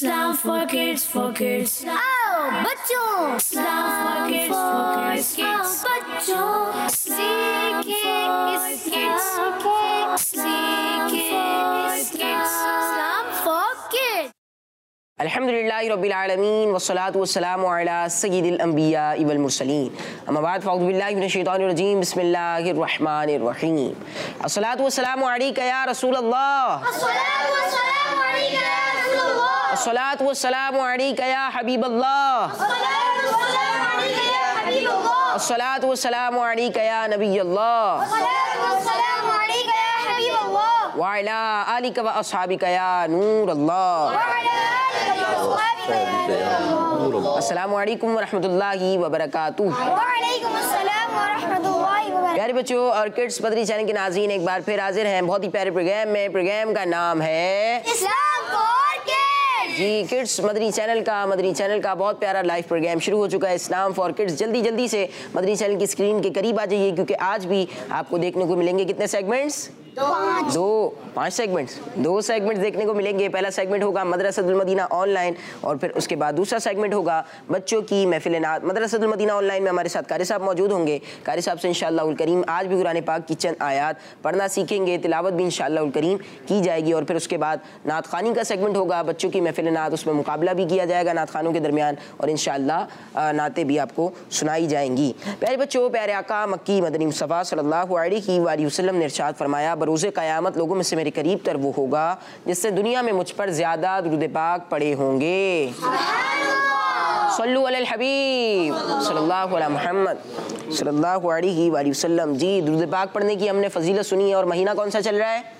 Islam for kids, for kids. आओ बच्चों, Islam for kids, for kids. बच्चों सीखे इस्लाम for kids. अल्हम्दुलिल्लाहि रब्बिल आलमीन वस्सलातु वस्सलामु अला सय्यिदिल अंबिया वल मुरसलीन अम्मा बाद फ़अऊज़ु बिल्लाहि मिनश शैतानिर रजीम बिस्मिल्लाहिर रहमानिर रहीम अस्सलातु वस्सलामु अलैका या रसूल अल्लाह अस्सलातु वस्सलामु अलैका या हबीब अल्लाह अस्सलातु वस्सलामु अलैका या नबी अल्लाह व अला आलिका व अस्हाबिका या नूर अल्लाह। अस्सलामु अलैकुम व रहमतुल्लाहि व बरकातुहू। प्यारे बच्चों और किड्स मदरी चैनल के नाज़रीन एक बार फिर हाजिर हैं बहुत ही प्यारे प्रोग्राम में। प्रोग्राम का नाम है इस्लाम फॉर किड्स। जी किड्स मदरी चैनल का बहुत प्यारा लाइव प्रोग्राम शुरू हो चुका है इस्लाम फॉर किड्स। जल्दी से मदरी चैनल की स्क्रीन के करीब आ जाइए क्योंकि आज भी आपको देखने को मिलेंगे कितने सेगमेंट्स, पाँच सेगमेंट्स, दो सेगमेंट्स देखने को मिलेंगे। पहला सेगमेंट होगा मदरसतुल मदीना ऑनलाइन और फिर उसके बाद दूसरा सेगमेंट होगा बच्चों की महफिल नात। मदरसतुल मदीना ऑनलाइन में हमारे साथ कारी साहब मौजूद होंगे। कारी साहब से इंशाअल्लाहुल करीम आज भी कुरान पाक की चंद आयात पढ़ना सीखेंगे, तिलावत भी इंशाअल्लाहुल करीम की जाएगी। और फिर उसके बाद नात खानी का सेगमेंट होगा बच्चों की महफिल नात, उसमें मुकाबला भी किया जाएगा नात खानों के दरमियान और इंशाअल्लाह नातें भी आपको सुनाई जाएंगी। प्यारे बच्चों, प्यारे आका मक्की मदनी मुस्तफ़ा सल्लल्लाहु अलैहि वसल्लम ने इरशाद फरमाया बरोज़े क़यामत लोगों में से मेरे करीब तर वो होगा जिससे दुनिया में मुझ पर ज्यादा दुरूद पाक पढ़े होंगे। सल्लु अलल हबीब सल्लल्लाहु अलैहि मुहम्मद सल्लल्लाहु अलैहि वसल्लम। जी दुरूद पाक पढ़ने की हमने फजीलत सुनी है और महीना कौन सा चल रहा है?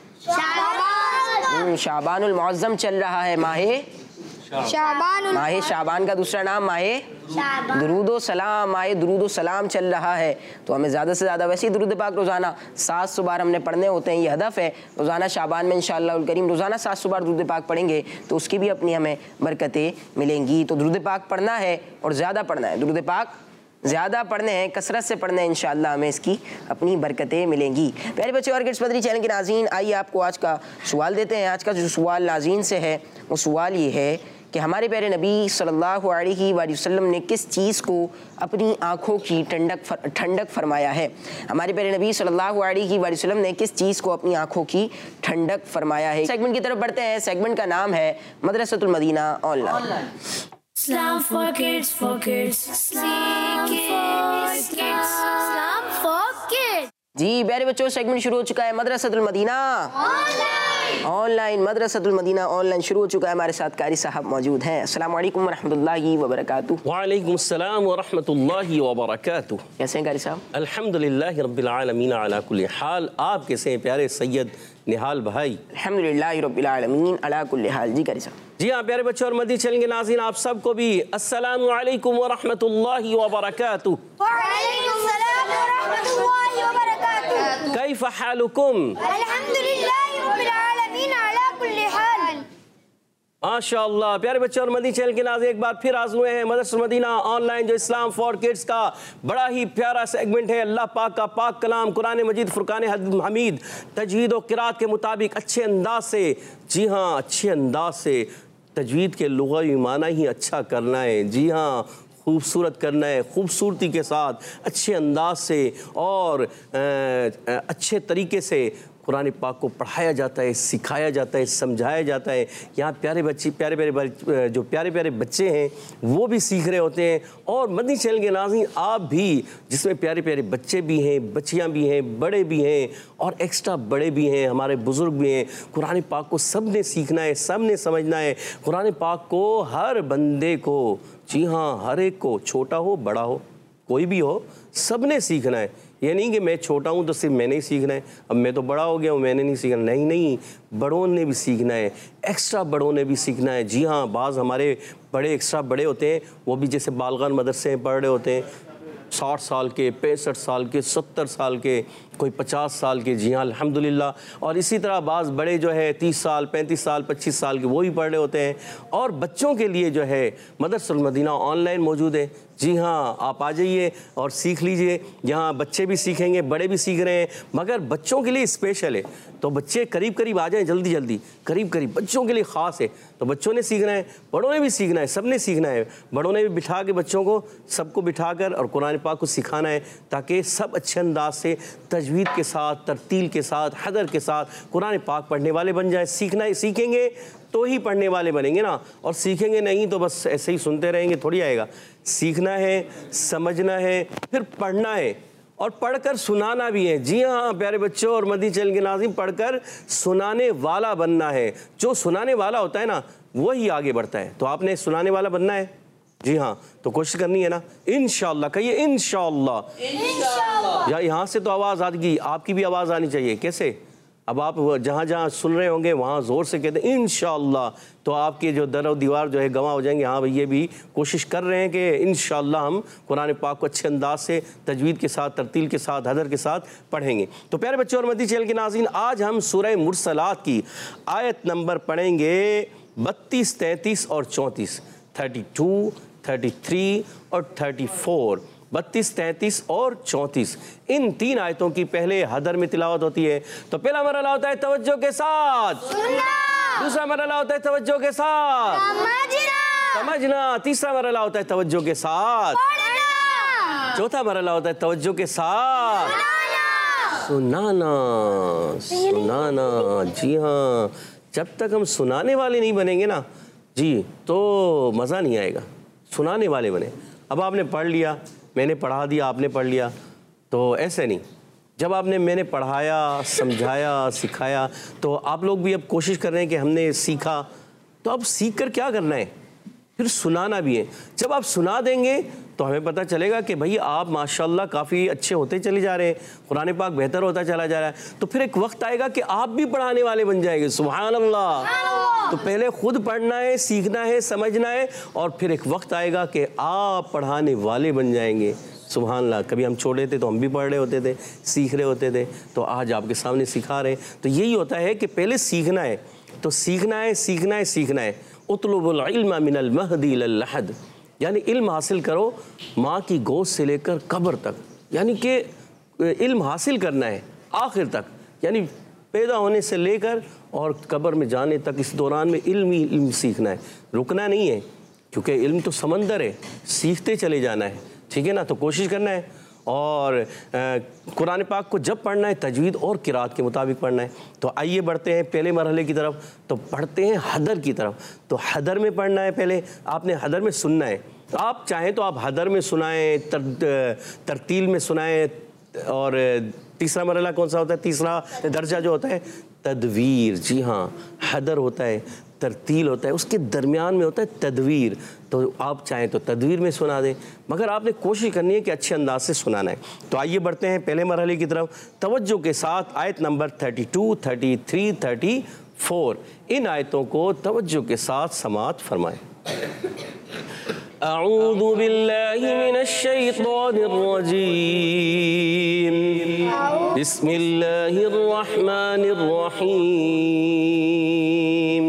शाबानुल मुअज़्ज़म चल रहा है। माहे शाबान का दूसरा नाम माहे दुरूदो सलाम, माहे दुरूदो सलाम चल रहा है। तो हमें ज़्यादा से ज़्यादा वैसे ही दुरूद पाक रोज़ाना 700 बार हमने पढ़ने होते हैं, ये हदफ है। रोज़ाना शाबान में इंशाअल्लाहुल करीम रोज़ाना 700 बार दुरूद पाक पढ़ेंगे तो उसकी भी अपनी हमें बरकतें मिलेंगी। तो दुरूद पाक पढ़ना है और ज़्यादा पढ़ना है, दुरूद पाक ज़्यादा पढ़ने हैं, कसरत से पढ़ने हैं, इंशाअल्लाह हमें इसकी अपनी बरकतें मिलेंगी। प्यारे बच्चे और किड्स मदरी चैनल के नाज़रीन, आइए आपको आज का सवाल देते हैं। आज का जो सवाल नाज़रीन से है वो सवाल ये है कि हमारे प्यारे नबी सल्लल्लाहु अलैहि वसल्लम ने किस चीज़ को अपनी आँखों की ठंडक फरमाया है? हमारे प्यारे नबी सल्लल्लाहु अलैहि वसल्लम ने किस चीज़ को अपनी आँखों की ठंडक फरमाया है? सेगमेंट की तरफ बढ़ते हैं। सेगमेंट का नाम है मदरसतुल मदीना online. Islam for kids, for kids. Islam for kids. जी प्यारे बच्चों, सेगमेंट शुरू हो चुका है मदरसतुल मदीना ऑनलाइन। मदरसतुल मदीना ऑनलाइन शुरू हो चुका है। हमारे साथ कारी साहब मौजूद हैं। अस्सलाम वालेकुम रहमतुल्लाहि व बरकातुहू। वालेकुम अस्सलाम व रहमतुल्लाहि व बरकातुहू। कैसे हैं कारी साहब? अल्हम्दुलिल्लाहि रब्बिल आलमीन अला कुल्ली हाल। आप कैसे हैं प्यारे सैयद निहाल भाई? अल्हम्दुलिल्लाहि रब्बिल आलमीन अला कुल्ली हाल। जी कारी साहब। जी हाँ प्यारे बच्चों और मदनी चैनल के नाज़रीन, आप सबको भी अस्सलामु अलैकुम व रहमतुल्लाहि व बरकातुहू। कैफ़ हालुकुम? माशाअल्लाह। प्यारे बच्चे और मदनी चैनल के नाज़रीन एक बार फिर हाज़िर हुए हैं मदरसतुल मदीना ऑनलाइन, जो इस्लाम फॉर किड्स का बड़ा ही प्यारा सेगमेंट है। अल्लाह पाक का पाक कलाम कुरान मजीद फुरकान हमीद तजवीद और क़िराअत के मुताबिक अच्छे अंदाज से, जी हाँ अच्छे अंदाज से, तजवीद के लुग़वी माना ही अच्छा करना है। जी हाँ खूबसूरत करना है, खूबसूरती के साथ अच्छे अंदाज से और अच्छे तरीके से कुरान पाक को पढ़ाया जाता है, सिखाया जाता है, समझाया जाता है। यहाँ प्यारे प्यारे बच्चे हैं वो भी सीख रहे होते हैं। और मदनी चैनल के नाज़रीन आप भी, जिसमें प्यारे प्यारे बच्चे भी हैं, बच्चियाँ भी हैं, बड़े भी हैं और एक्स्ट्रा बड़े भी हैं, हमारे बुज़ुर्ग भी हैं। कुरान पाक को सब ने सीखना है, सब ने समझना है। कुरान पाक को हर बंदे को, जी हाँ हर एक को, छोटा हो बड़ा हो कोई भी हो, सब ने सीखना है। ये नहीं कि मैं छोटा हूँ तो सिर्फ मैंने ही सीखना है, अब मैं तो बड़ा हो गया हूँ मैंने नहीं सीखना। नहीं, बड़ों ने भी सीखना है, एक्स्ट्रा बड़ों ने भी सीखना है। जी हाँ बाज़ हमारे बड़े एक्स्ट्रा बड़े होते हैं, वो भी जैसे बालगान मदरसे में पढ़ रहे होते हैं, 60 साल के, 65 साल के, 70 साल के, कोई 50 साल के, जी हाँ अल्हम्दुलिल्लाह। और इसी तरह बाज़ बड़े जो है 30 साल, 35 साल, 25 साल के वो भी पढ़ रहे होते हैं। और बच्चों के लिए जो है मदरसतुल मदीना ऑनलाइन मौजूद है। जी हाँ, आप आ जाइए और सीख लीजिए। यहाँ बच्चे भी सीखेंगे, बड़े भी सीख रहे हैं, मगर बच्चों के लिए स्पेशल है। तो बच्चे करीब करीब आ जाएं, जल्दी जल्दी, करीब करीब बच्चों के लिए ख़ास है। तो बच्चों ने सीखना है, बड़ों ने भी सीखना है, सब ने सीखना है। बड़ों ने भी बिठा के बच्चों को, सबको बिठाकर और कुरान पाक को सिखाना है, ताकि सब अच्छे अंदाज से तजवीद के साथ, तरतील के साथ, हदर के साथ कुरान पाक पढ़ने वाले बन जाए। सीखना है, सीखेंगे तो ही पढ़ने वाले बनेंगे ना, और सीखेंगे नहीं तो बस ऐसे ही सुनते रहेंगे, थोड़ी आएगा। सीखना है, समझना है, फिर पढ़ना है और पढ़कर सुनाना भी है। जी हाँ प्यारे बच्चों और मदनी चैनल के नाज़रीन, पढ़कर सुनाने वाला बनना है। जो सुनाने वाला होता है ना, वही आगे बढ़ता है। तो आपने सुनाने वाला बनना है। जी हाँ, तो कोशिश करनी है ना, इंशाअल्लाह। कहिए इंशाअल्लाह। या यहाँ से तो आवाज़ आएगी, आपकी भी आवाज़ आनी चाहिए। कैसे? अब आप जहाँ जहाँ सुन रहे होंगे वहाँ ज़ोर से कहते हैं इंशाअल्लाह, तो आपके जो दर और दीवार जो है गवाह हो जाएंगे। हाँ भाई, ये भी कोशिश कर रहे हैं कि इंशाअल्लाह हम कुरान पाक को अच्छे अंदाज से, तजवीद के साथ, तरतील के साथ, हदर के साथ पढ़ेंगे। तो प्यारे बच्चों और मदनी चैनल के नाज़रीन, आज हम सूरह मुरसलात की आयत नंबर पढ़ेंगे 32, 33 और 34। 32, 33 और 34। 32, 33 और 34 इन 3 आयतों की पहले हदर में तिलावत होती है। तो पहला मरहला होता है तवज्जो के साथ, दूसरा मरहला होता है तवज्जो के साथ, समझना, तीसरा मरहला होता है तवज्जो के साथ, चौथा मरहला होता है तवज्जो के साथ, सुनाना। सुनाना, जी हाँ, जब तक हम सुनाने वाले नहीं बनेंगे ना जी, तो मज़ा नहीं आएगा। सुनाने वाले बने। अब आपने पढ़ लिया, मैंने पढ़ा दिया, आपने पढ़ लिया, तो ऐसे नहीं। जब मैंने पढ़ाया, समझाया, सिखाया, तो आप लोग भी अब कोशिश कर रहे हैं कि हमने सीखा, तो अब सीख कर क्या करना है, फिर सुनाना भी है। जब आप सुना देंगे तो हमें पता चलेगा कि भाई आप माशाल्लाह काफ़ी अच्छे होते चले जा रहे हैं, कुरान पाक बेहतर होता चला जा रहा है। तो फिर एक वक्त आएगा कि आप भी पढ़ाने वाले बन जाएंगे। सुभान अल्लाह। तो पहले खुद पढ़ना है, सीखना है, समझना है, और फिर एक वक्त आएगा कि आप पढ़ाने वाले बन जाएंगे। सुभान अल्लाह। कभी हम छोटे थे तो हम भी पढ़ रहे होते थे, सीख रहे होते थे, तो आज आपके सामने सिखा रहे हैं। तो यही होता है कि पहले सीखना है, तो सीखना है, सीखना है, सीखना है। उतलुबुल इल्म मिनल महदी इलल लहद, यानी इल्म हासिल करो माँ की गोद से लेकर कब्र तक, यानी कि इल्म हासिल करना है आखिर तक, यानी पैदा होने से लेकर और कब्र में जाने तक, इस दौरान में इल्म ही इल्म सीखना है, रुकना नहीं है, क्योंकि इल्म तो समंदर है, सीखते चले जाना है। ठीक है ना, तो कोशिश करना है। और कुरान पाक को जब पढ़ना है तजवीद और किरात के मुताबिक पढ़ना है। तो आइए बढ़ते हैं पहले मरहले की तरफ, तो पढ़ते हैं हदर की तरफ। तो हदर में पढ़ना है, पहले आपने हदर में सुनना है। तो आप चाहें तो आप हदर में सुनाएं, तरतील में सुनाएं। और तीसरा मरहला कौन सा होता है, तीसरा दर्जा जो होता है तदवीर। जी हाँ, हदर होता है, तरतील होता है, उसके दरमियान में होता है तदवीर। तो आप चाहें तो तदवीर में सुना दें, मगर आपने कोशिश करनी है कि अच्छे अंदाज से सुनाना है। तो आइए बढ़ते हैं पहले मरहले की तरफ, तवज्जो के साथ आयत नंबर 32, 33, 34। इन आयतों को तवज्जो के साथ समाअत फरमाएं। अऊज़ु बिल्लाहि मिनश शैतानिर रजीम, बिस्मिल्लाहिर रहमानिर रहीम।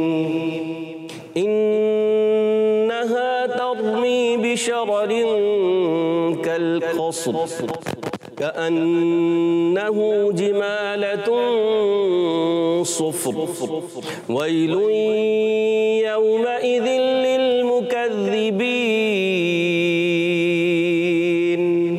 इन्नहा तर्मी बिशररिन कल क़स्र कअन्नहु जिमालतुन सुफ़्र वैलुन यौमइज़िन लिलमुकज़्ज़िबीन।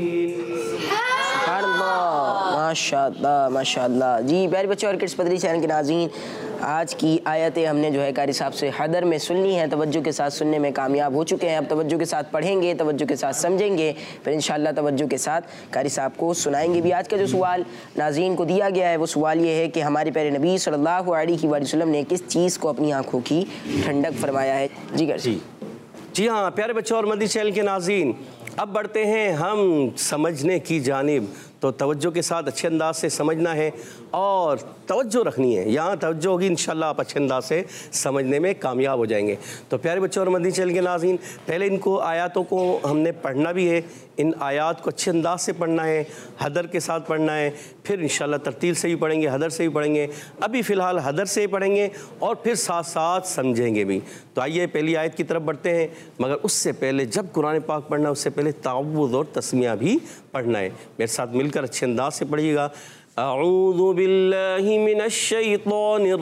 माशाअल्लाह माशाअल्लाह। जी प्यारे बच्चों और किड्स मदनी चैनल के नाज़रीन, आज की आयतें हमने जो है कारी साहब से हदर में सुननी है, तवज्जो के साथ सुनने में कामयाब हो चुके हैं। अब तवज्जो के साथ पढ़ेंगे, तवज्जो के साथ समझेंगे, फिर इंशाअल्लाह तवज्जो के साथ कारी साहब को सुनाएंगे भी। आज का जो सवाल नाज़रीन को दिया गया है वो सवाल ये है कि हमारे प्यारे नबी सल्लल्लाहु अलैहि वसल्लम ने किस चीज़ को अपनी आँखों की ठंडक फरमाया है। जी हाँ प्यारे बच्चों और मदनी चैनल के नाज़रीन, अब बढ़ते हैं हम समझने की जानिब। तो तवज्जो के साथ अच्छे अंदाज से समझना है और तवज्जो रखनी है। यहाँ तवज्जो होगी इंशाल्लाह आप अच्छे अंदाज से समझने में कामयाब हो जाएंगे। तो प्यारे बच्चों और मदनी चैनल के नाज़रीन, पहले इनको आयातों को हमने पढ़ना भी है, इन आयात को अच्छे अंदाज से पढ़ना है, हदर के साथ पढ़ना है, फिर इंशाल्लाह तरतील से भी पढ़ेंगे, हदर से भी पढ़ेंगे। अभी फ़िलहाल हदर से ही पढ़ेंगे और फिर साथ साथ समझेंगे भी। तो आइए पहली आयत की तरफ बढ़ते हैं, मगर उससे पहले जब कुरान पाक पढ़ना है उससे पहले तावुज़ और तस्मिया भी पढ़ना है। मेरे साथ मिलकर अच्छे अंदाज से पढ़िएगा। अऊज़ु बिल्लाहि मिनश शैतानिर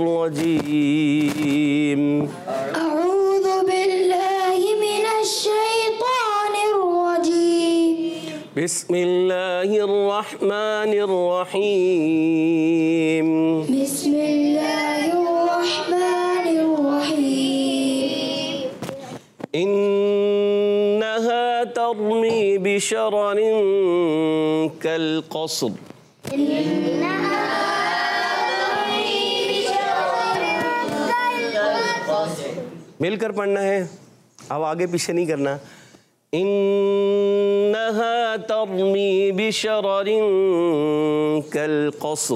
रजीम। अऊज़ु बिल्लाहि मिनश शैतानिर रजीम। बिस्मिल्लाहिर रहमानिर रहीम। बिस्मिल्लाहिर रहमानिर रहीम। इन्नहा तरमी बिशररिन कल क़स्र। मिलकर पढ़ना है, अब आगे पीछे नहीं करना। इन्नहा तरमी बिशररिन कल क़स्र।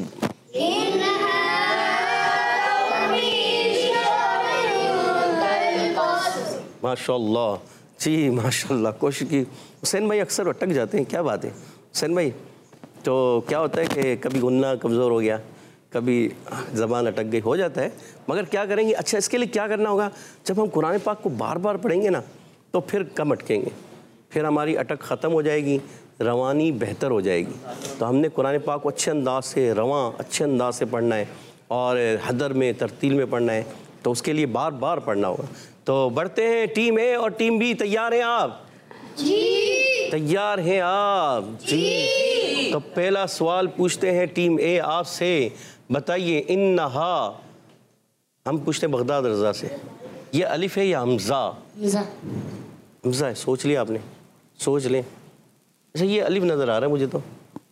माशाल्लाह जी, माशाल्लाह, कोशिश की। हुसैन भाई अक्सर अटक जाते हैं, क्या बात है हुसैन भाई? तो क्या होता है कि कभी गुन्ना कमज़ोर हो गया, कभी ज़बान अटक गई, हो जाता है, मगर क्या करेंगे? अच्छा, इसके लिए क्या करना होगा? जब हम कुरान पाक को बार बार पढ़ेंगे ना तो फिर कम अटकेंगे, फिर हमारी अटक ख़त्म हो जाएगी, रवानी बेहतर हो जाएगी। तो हमने कुरान पाक को अच्छे अंदाज से, रवां अच्छे अंदाज से पढ़ना है और हदर में, तरतील में पढ़ना है। तो उसके लिए बार बार पढ़ना होगा। तो बढ़ते हैं, टीम ए और टीम बी तैयार हैं आप? जी। तैयार हैं आप? जी। तो पहला सवाल पूछते हैं टीम ए आपसे, बताइए इन्नहा, हम पूछते हैं बगदाद रज़ा से, ये अलिफ है या हमज़ा? हमज़ा है। सोच लिया आपने? सोच लें। अच्छा, ये अलिफ नज़र आ रहा है मुझे तो।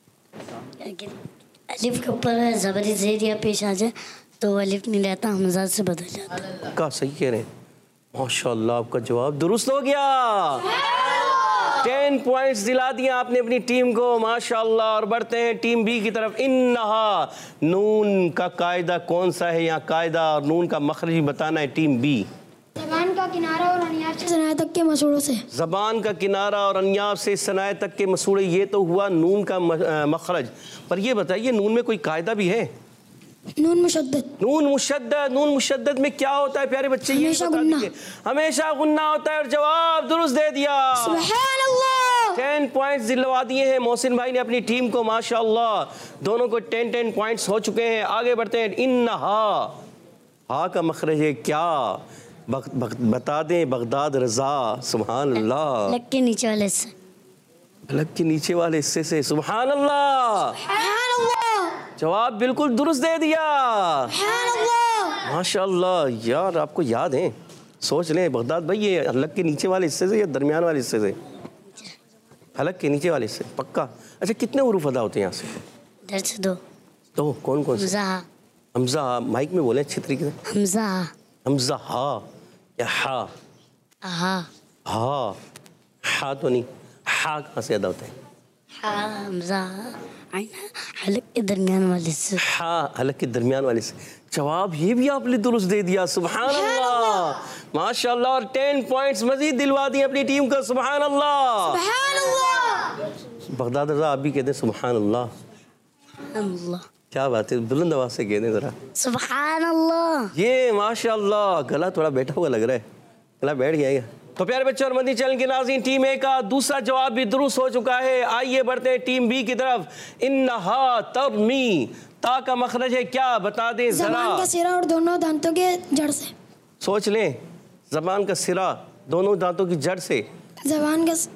अलिफ के ऊपर ज़बरी ज़ेर या पेश आ जाए तो अलिफ नहीं रहता, हमज़ा से बदल जाता है। का सही कह रहे हैं, माशाल्लाह, आपका जवाब दुरुस्त हो गया। 10 पॉइंट्स दिला दिए आपने अपनी टीम को, माशाल्लाह। और बढ़ते हैं टीम बी की तरफ। इन्नहा, नून का कायदा कौन सा है? यहाँ कायदा और नून का मखरज बताना है टीम बी। ज़बान का किनारा और अनियाब से सनाए तक के मसूड़ों से। ज़बान का किनारा और अनियाब से सनाए तक के मसूड़े, ये तो हुआ नून का मखरज। पर ये बताइए, नून में कोई कायदा भी है? नून मुशद्दद। नून मुशद्दद, नून मुशद्दद में क्या होता है प्यारे बच्चे? हमेशा गुन्ना। हमेशा गुन्ना होता है। और जवाब दुरुस्त दे दिया। सुभान अल्लाह। 10 पॉइंट्स दिलवा दिए हैं मोहसिन भाई ने अपनी टीम को, माशाअल्लाह। दोनों को 10 पॉइंट्स हो चुके हैं। आगे बढ़ते हैं। इन्नहा, हा का मखरज है क्या? बता दें बगदाद रज़ा। सुभान अल्लाह। लग के नीचे वाले से। अलग के नीचे वाले हिस्से से। सुभान अल्लाह। जवाब बिल्कुल दुरुस्त दे दिया। माशाअल्लाह, यार आपको याद है। सोच लें बगदाद भाई, ये हलक के नीचे वाले हिस्से से या दरमियान वाले हिस्से से? हलक के नीचे वाले हिस्से, पक्का। अच्छा, कितने हुरूफ अदा होते हैं यहाँ से? इधर से दो। तो कौन कौन से? हमज़ा, माइक में बोले अच्छी तरीके से। हमज़ा। हमज़ा हा या हा? हा। हा, हा तो नहीं, हा कहाँ से अदा होता है? हा, हमज़ा, हलक के दरमियान वाले से। हाँ, हलक के दरमियान वाले से। जवाब ये भी आपने दुरुस्त दे दिया। सुभान अल्लाह, माशाअल्लाह। और 10 पॉइंट्स मजीद दिलवा दिए अपनी टीम को। सुभान अल्लाह। बगदाद रज़ा, आप भी कहते हैं सुभान अल्लाह। क्या बात है, बुलंद आवाज से कहते जरा सुभान अल्लाह। ये माशाअल्लाह, गला थोड़ा बैठा हुआ लग रहा है, गला बैठ गया है। तो प्यारे बच्चों और मदनी चैनल के नाज़रीन, टीम ए का दूसरा जवाब भी दुरुस्त हो चुका है। आइए बढ़ते हैं टीम बी की तरफ। इन्नहा तरमी, ता का मखरज है क्या? बता दें जरा। ज़बान का सिरा और दोनों दांतों के जड़ से। सोच लें, ज़बान का सिरा दोनों दांतों की जड़ से। ज़बान का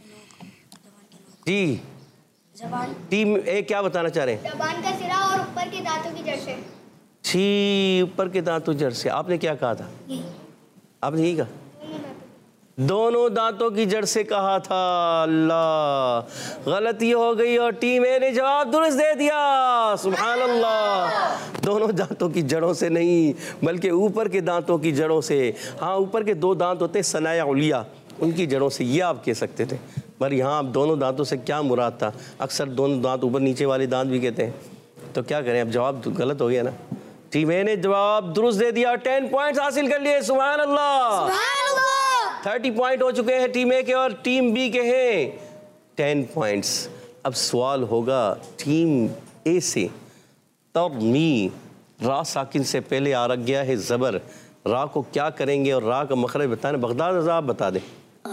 जी, टीम ए क्या बताना चाह रहे हैं? ज़बान का सिरा और ऊपर के दांतों की जड़ से। जी, ऊपर के दांतों जड़ से। आपने क्या कहा था? आपने यही कहा, दोनों दांतों की जड़ से कहा था। अल्लाह, गलती हो गई और टीम ए ने जवाब दुरुस्त दे दिया। सुभान अल्लाह, दोनों दांतों की जड़ों से नहीं बल्कि ऊपर के दांतों की जड़ों से। हाँ, ऊपर के 2 दांत होते हैं सनाया उलिया, उनकी जड़ों से, ये आप कह सकते थे। पर यहाँ अब दोनों दांतों से क्या मुराद था? अक्सर दोनों दांत ऊपर नीचे वाले दांत भी कहते हैं, तो क्या करें, अब जवाब गलत हो गया ना। टीम ए ने जवाब दुरुस्त दे दिया, 10 पॉइंट्स हासिल कर लिए। सुभान अल्लाह। 30 पॉइंट हो चुके हैं टीम ए के और टीम बी के हैं 10 पॉइंट्स। अब सवाल होगा टीम ए से। तरमी, रा साकिन से पहले आ रख गया है ज़बर, रा को क्या करेंगे और रा का मखरज बताने। बगदाद आप बता दें।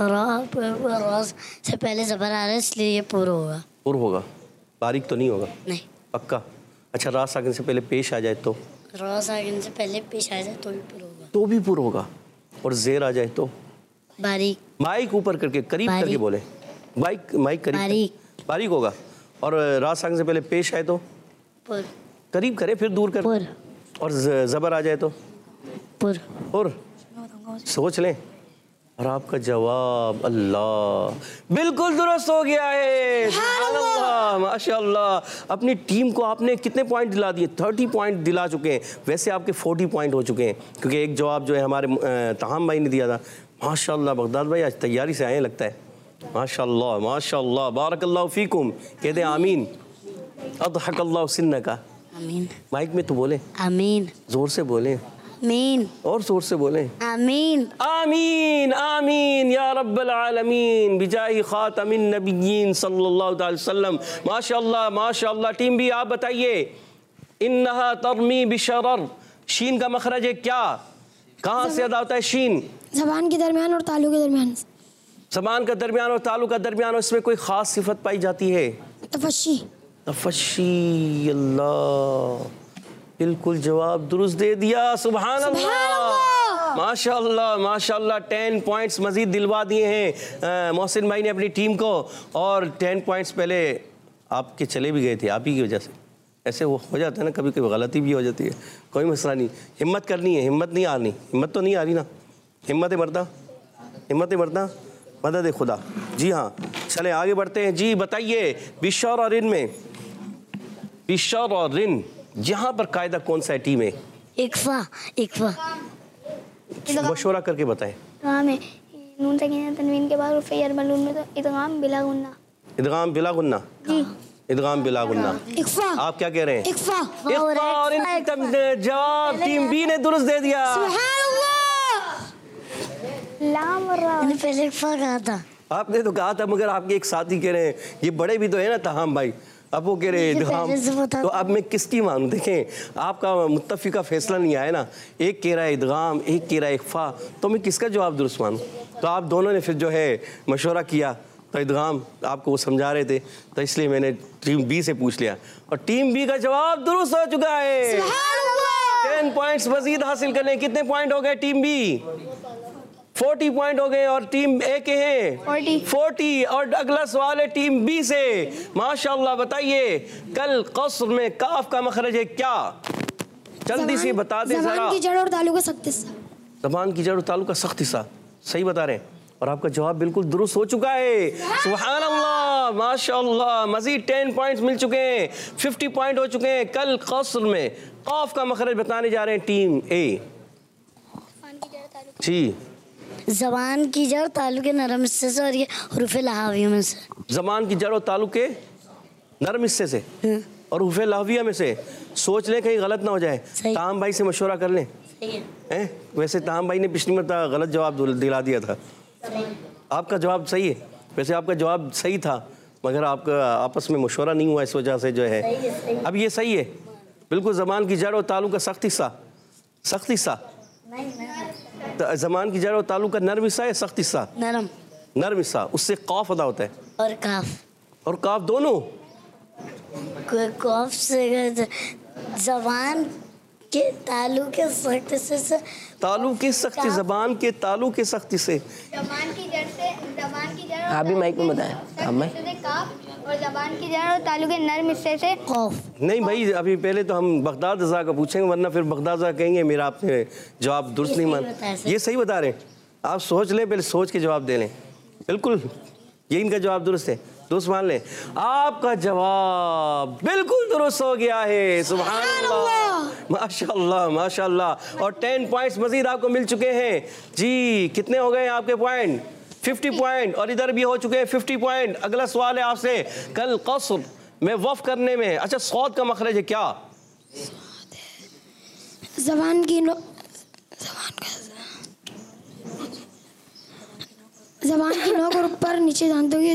रा से पहले ज़बर आ रहा है इसलिए ये पुर होगा। पुर होगा, बारीक तो नहीं होगा? नहीं, पक्का। अच्छा, रा साकिन से पहले पेश आ जाए तो? रा साकिन से पहले पेश आ जाए तो भी पुर होगा। तो भी पुर होगा। और जेर आ जाए तो? बारीक। माइक ऊपर करके करीब करके बोले, माइक करीब। बारीक। बारीक होगा। और रा साकिन से पहले पेश आए तो? पुर। करीब करे फिर दूर कर। पुर। और ज़बर आ जाए तो? पुर। पुर। सोच लें। और आपका जवाब अल्लाह बिल्कुल दुरुस्त हो गया है। सुभान अल्लाह, माशाअल्लाह। अपनी टीम को आपने कितने पॉइंट दिला दिए? 30 पॉइंट दिला चुके हैं। वैसे आपके 40 पॉइंट हो चुके हैं क्योंकि एक जवाब जो है हमारे तहाम भाई ने दिया था। माशाअल्लाह बगदाद भाई आज तैयारी से आए लगता है। माशाअल्लाह माशाअल्लाह, बारकल्लाहु फीकुम। कह दें आमीन। अदहकल्लाहु सिन्नका। आमीन। माइक में तो बोले, आमीन। जोर से बोले, आमीन। और जोर से बोले, आमीन। आमीन आमीन या रब्बल आलमीन बिजाही खातमिन नबिय्यीन सल्लल्लाहु अलैहि वसल्लम। माशाअल्लाह माशाअल्लाह। टीम भी आप बताइए। इन्नहा तरमी बिशरर, शीन का मखरज है क्या? कहाँ से अदा होता है शीन? ज़बान के दरमियान और तालु के दरमियान। ज़बान का दरमियान और तालु का दरमियान, इसमें कोई ख़ास सिफत पाई जाती है? तफशी। तफशी। अल्लाह, बिल्कुल जवाब दुरुस्त दे दिया। सुभान अल्लाह, माशाअल्लाह माशाअल्लाह। 10 पॉइंट्स मजीद दिलवा दिए हैं मोहसिन भाई ने अपनी टीम को। और 10 पॉइंट्स पहले आपके चले भी गए थे, आप ही की वजह से। ऐसे वो हो जाता है ना, कभी कभी गलती भी हो जाती है, कोई मसला नहीं। हिम्मत करनी है, हिम्मत नहीं हारनी। हिम्मत तो नहीं हारी ना, हिम्मत मरदा, हिम्मत मरदा, मदद खुदा। जी हाँ, चले आगे बढ़ते हैं। जी बताइए, बिशर और रिन में, बिशर और रिन, यहाँ पर कायदा कौन सा है टीम है? इक्फा। इक्फा। मशवरा करके बताएं। में नून सकीना तनवीन के बाद रुफ़े मलून में तो इदगाम बिला गुन्ना। इदगाम बिला गुन्ना। जी, इदगाम बिला गुन्ना। इक्फा। आप क्या कह रहे हैं? इक्फा। इक्फा और जवाब टीम बी ने दुरुस्त दे दिया। लाम और रा। मैंने पहले इक्फा कहा था। आपने तो कहा था, मगर आपके एक साथी कह रहे हैं, ये बड़े भी तो है ना तहाम भाई, अब वो कह रहे हैं इदगाम। तो अब मैं किसकी मानूं? देखें, आपका मुत्तफिका फैसला नहीं आया ना। एक कह रहा है इदगाम, एक कह रहा है इख्फा, तो मैं किसका जवाब दुरुस्त मानूं? तो आप दोनों ने फिर जो है मशवरा किया, तो इदगाम आपको वो समझा रहे थे, तो इसलिए मैंने टीम बी से पूछ लिया और टीम बी का जवाब दुरुस्त हो चुका है। 10 पॉइंट्स मजीद हासिल कर लें। कितने पॉइंट हो गए टीम बी? 40 पॉइंट हो गए। और टीम ए के हैं 40। और अगला सवाल है टीम बी से। माशाअल्लाह, बताइए कल क़स्र में काफ का मखरज है क्या? जल्दी से बता दें जरा। ज़बान की जड़ और तालु का सख्त हिस्सा। ज़बान की जड़ और तालु का सख्त हिस्सा, सही बता रहे हैं। और आपका जवाब बिल्कुल दुरुस्त हो चुका है। सुभान अल्लाह, माशाअल्लाह। मजीद 10 पॉइंट्स मिल चुके हैं, 50 पॉइंट हो चुके हैं। कल क़स्र में काफ का मखरज बताने जा रहे हैं टीम ए। जी, ज़बान की जड़ तालु के नरम हिस्से से और ये हुरूफ़े लहाविया में से। ज़बान की जड़ और तालु के नरम हिस्से से और हुरूफ़े लहाविया में से। सोच लें कहीं गलत ना हो जाए। ताम भाई से मशवरा कर लें। सही हैं? वैसे ताम भाई ने पिछली मरतबा गलत जवाब दिला दिया था। आपका जवाब सही है। वैसे आपका जवाब सही था, मगर आपका आपस में मशवरा नहीं हुआ, इस वजह से जो है। अब ये सही है बिल्कुल। ज़बान की जड़ और तालु का सख्त हिस्सा, सख्त हिस्सा। ज़बान की जड़ और तालु का नरम हिस्सा है, सख्त हिस्सा? नरम। नरम हिस्सा, उससे कौफ अदा होता है। और काफ। और काफ दोनों? कौफ से ज़बान के तालु के सख्त हिस्से से। तालु के सख्त, ज़बान के तालु के सख्त हिस्से। ज़बान की जड़ से, ज़बान की जड़ आप भी माइक में बताएं। आप माइक और ज़बान की जड़ और तालु के नरम हिस्से से कौफ। नहीं भाई, अभी पहले तो हम बगदाद रज़ा का पूछेंगे, वरना फिर बगदाद रज़ा कहेंगे मेरा आपने जवाब दुरुस्त नहीं मान। ये सही बता रहे हैं। आप सोच लें, पहले सोच के जवाब दे लें। बिल्कुल ये इनका जवाब दुरुस्त है, दुरुस्त मान लें। आपका जवाब बिल्कुल दुरुस्त हो गया है। सुभान अल्लाह, माशाअल्लाह माशाअल्लाह। और 10 पॉइंट्स मजीद आपको मिल चुके हैं। जी, कितने हो गए आपके पॉइंट? 50 पॉइंट, और इधर भी हो चुके हैं 50 पॉइंट। अगला सवाल है आपसे, कल क़स्र में वफ करने में, अच्छा सौद का मखरज है क्या? जबान की नोक और ऊपर नीचे दांतों की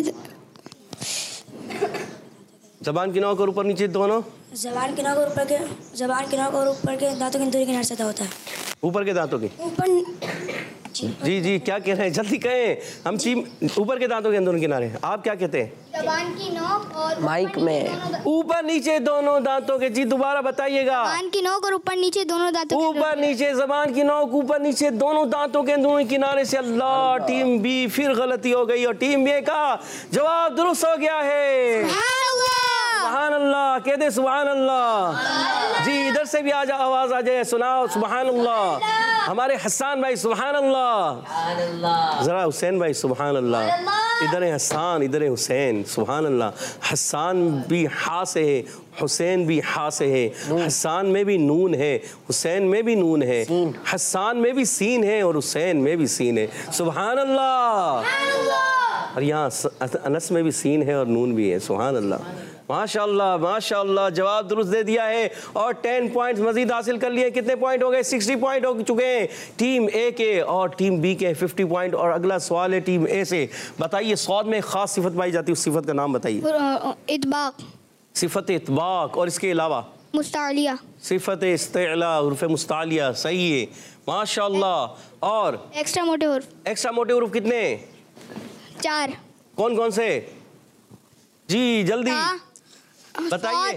जबान की नोक और ऊपर नीचे दोनों, जबान की नोक और ऊपर के दांतों की दूरी के किनारे से होता है। ऊपर के दांतों की, ऊपर जी जी क्या कह रहे हैं, जल्दी कहें। हम टीम ऊपर के दांतों के दोनों किनारे, आप क्या कहते हैं? जबान की नोक और माइक में ऊपर नीचे दोनों दांतों के, जी दोबारा बताइएगा। जबान की नोक और ऊपर नीचे दोनों दांतों के ऊपर नीचे, जबान की नोक ऊपर नीचे दोनों दांतों के दोनों किनारे से। अल्लाह, टीम बी फिर गलती हो गई और टीम बी का जवाब दुरुस्त हो गया है। सुभान अल्लाह, कह दे सुभान अल्लाह। जी इधर से भी आवाज आ जाए, सुनाओ सुभान अल्लाह। हमारे हसन भाई सुभान अल्लाह, जरा हुसैन भाई सुभान अल्लाह। इधर है हसन, इधर है हुसैन, सुभान अल्लाह। हसन भी हा से है, हुसैन भी हा से है, हसन में भी नून है, हुसैन में भी नून है, हसन में भी सीन है और हुसैन में भी सीन है, सुभान अल्लाह। और यहाँ अनस में भी सीन है और नून भी है, सुभान अल्लाह। माशाअल्लाह माशाअल्लाह, जवाब दुरुस्त दे दिया है और 10 पॉइंट्स मजीद हासिल कर लिए। कितने पॉइंट हो गए? 60 पॉइंट हो चुके हैं टीम ए के और टीम बी के 50 पॉइंट। और अगला सवाल है टीम ए से, बताइए सौद में खास सिफत पाई जाती है, उस सिफत का नाम बताइए। इतबाक, सिफत इतबाक, और इसके अलावा मुस्तालिया, सिफत इस्तिला, उर्फ मुस्तालिया, सही है माशाअल्लाह। और एक्स्ट्रा मोटिव उर्फ, एक्स्ट्रा मोटिव उर्फ कितने? 4। कौन कौन से? जी जल्दी बताइए।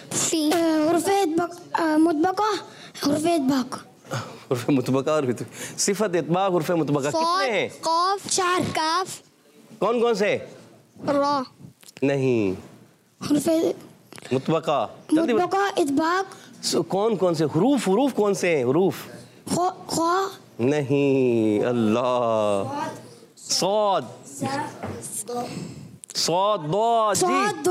उर्फ मुतबका और सिफत इतबाक, उर्फ मुतबका कितने हैं? कौफ, 4, काफ, कौन कौन से? रा, नहीं मुतबका, जल्दी इतबाक, कौन कौन से हुरूफ? हुरूफ कौन से हैं? हुरूफ नहीं, अल्लाह। सौद, सौद, दौद, जी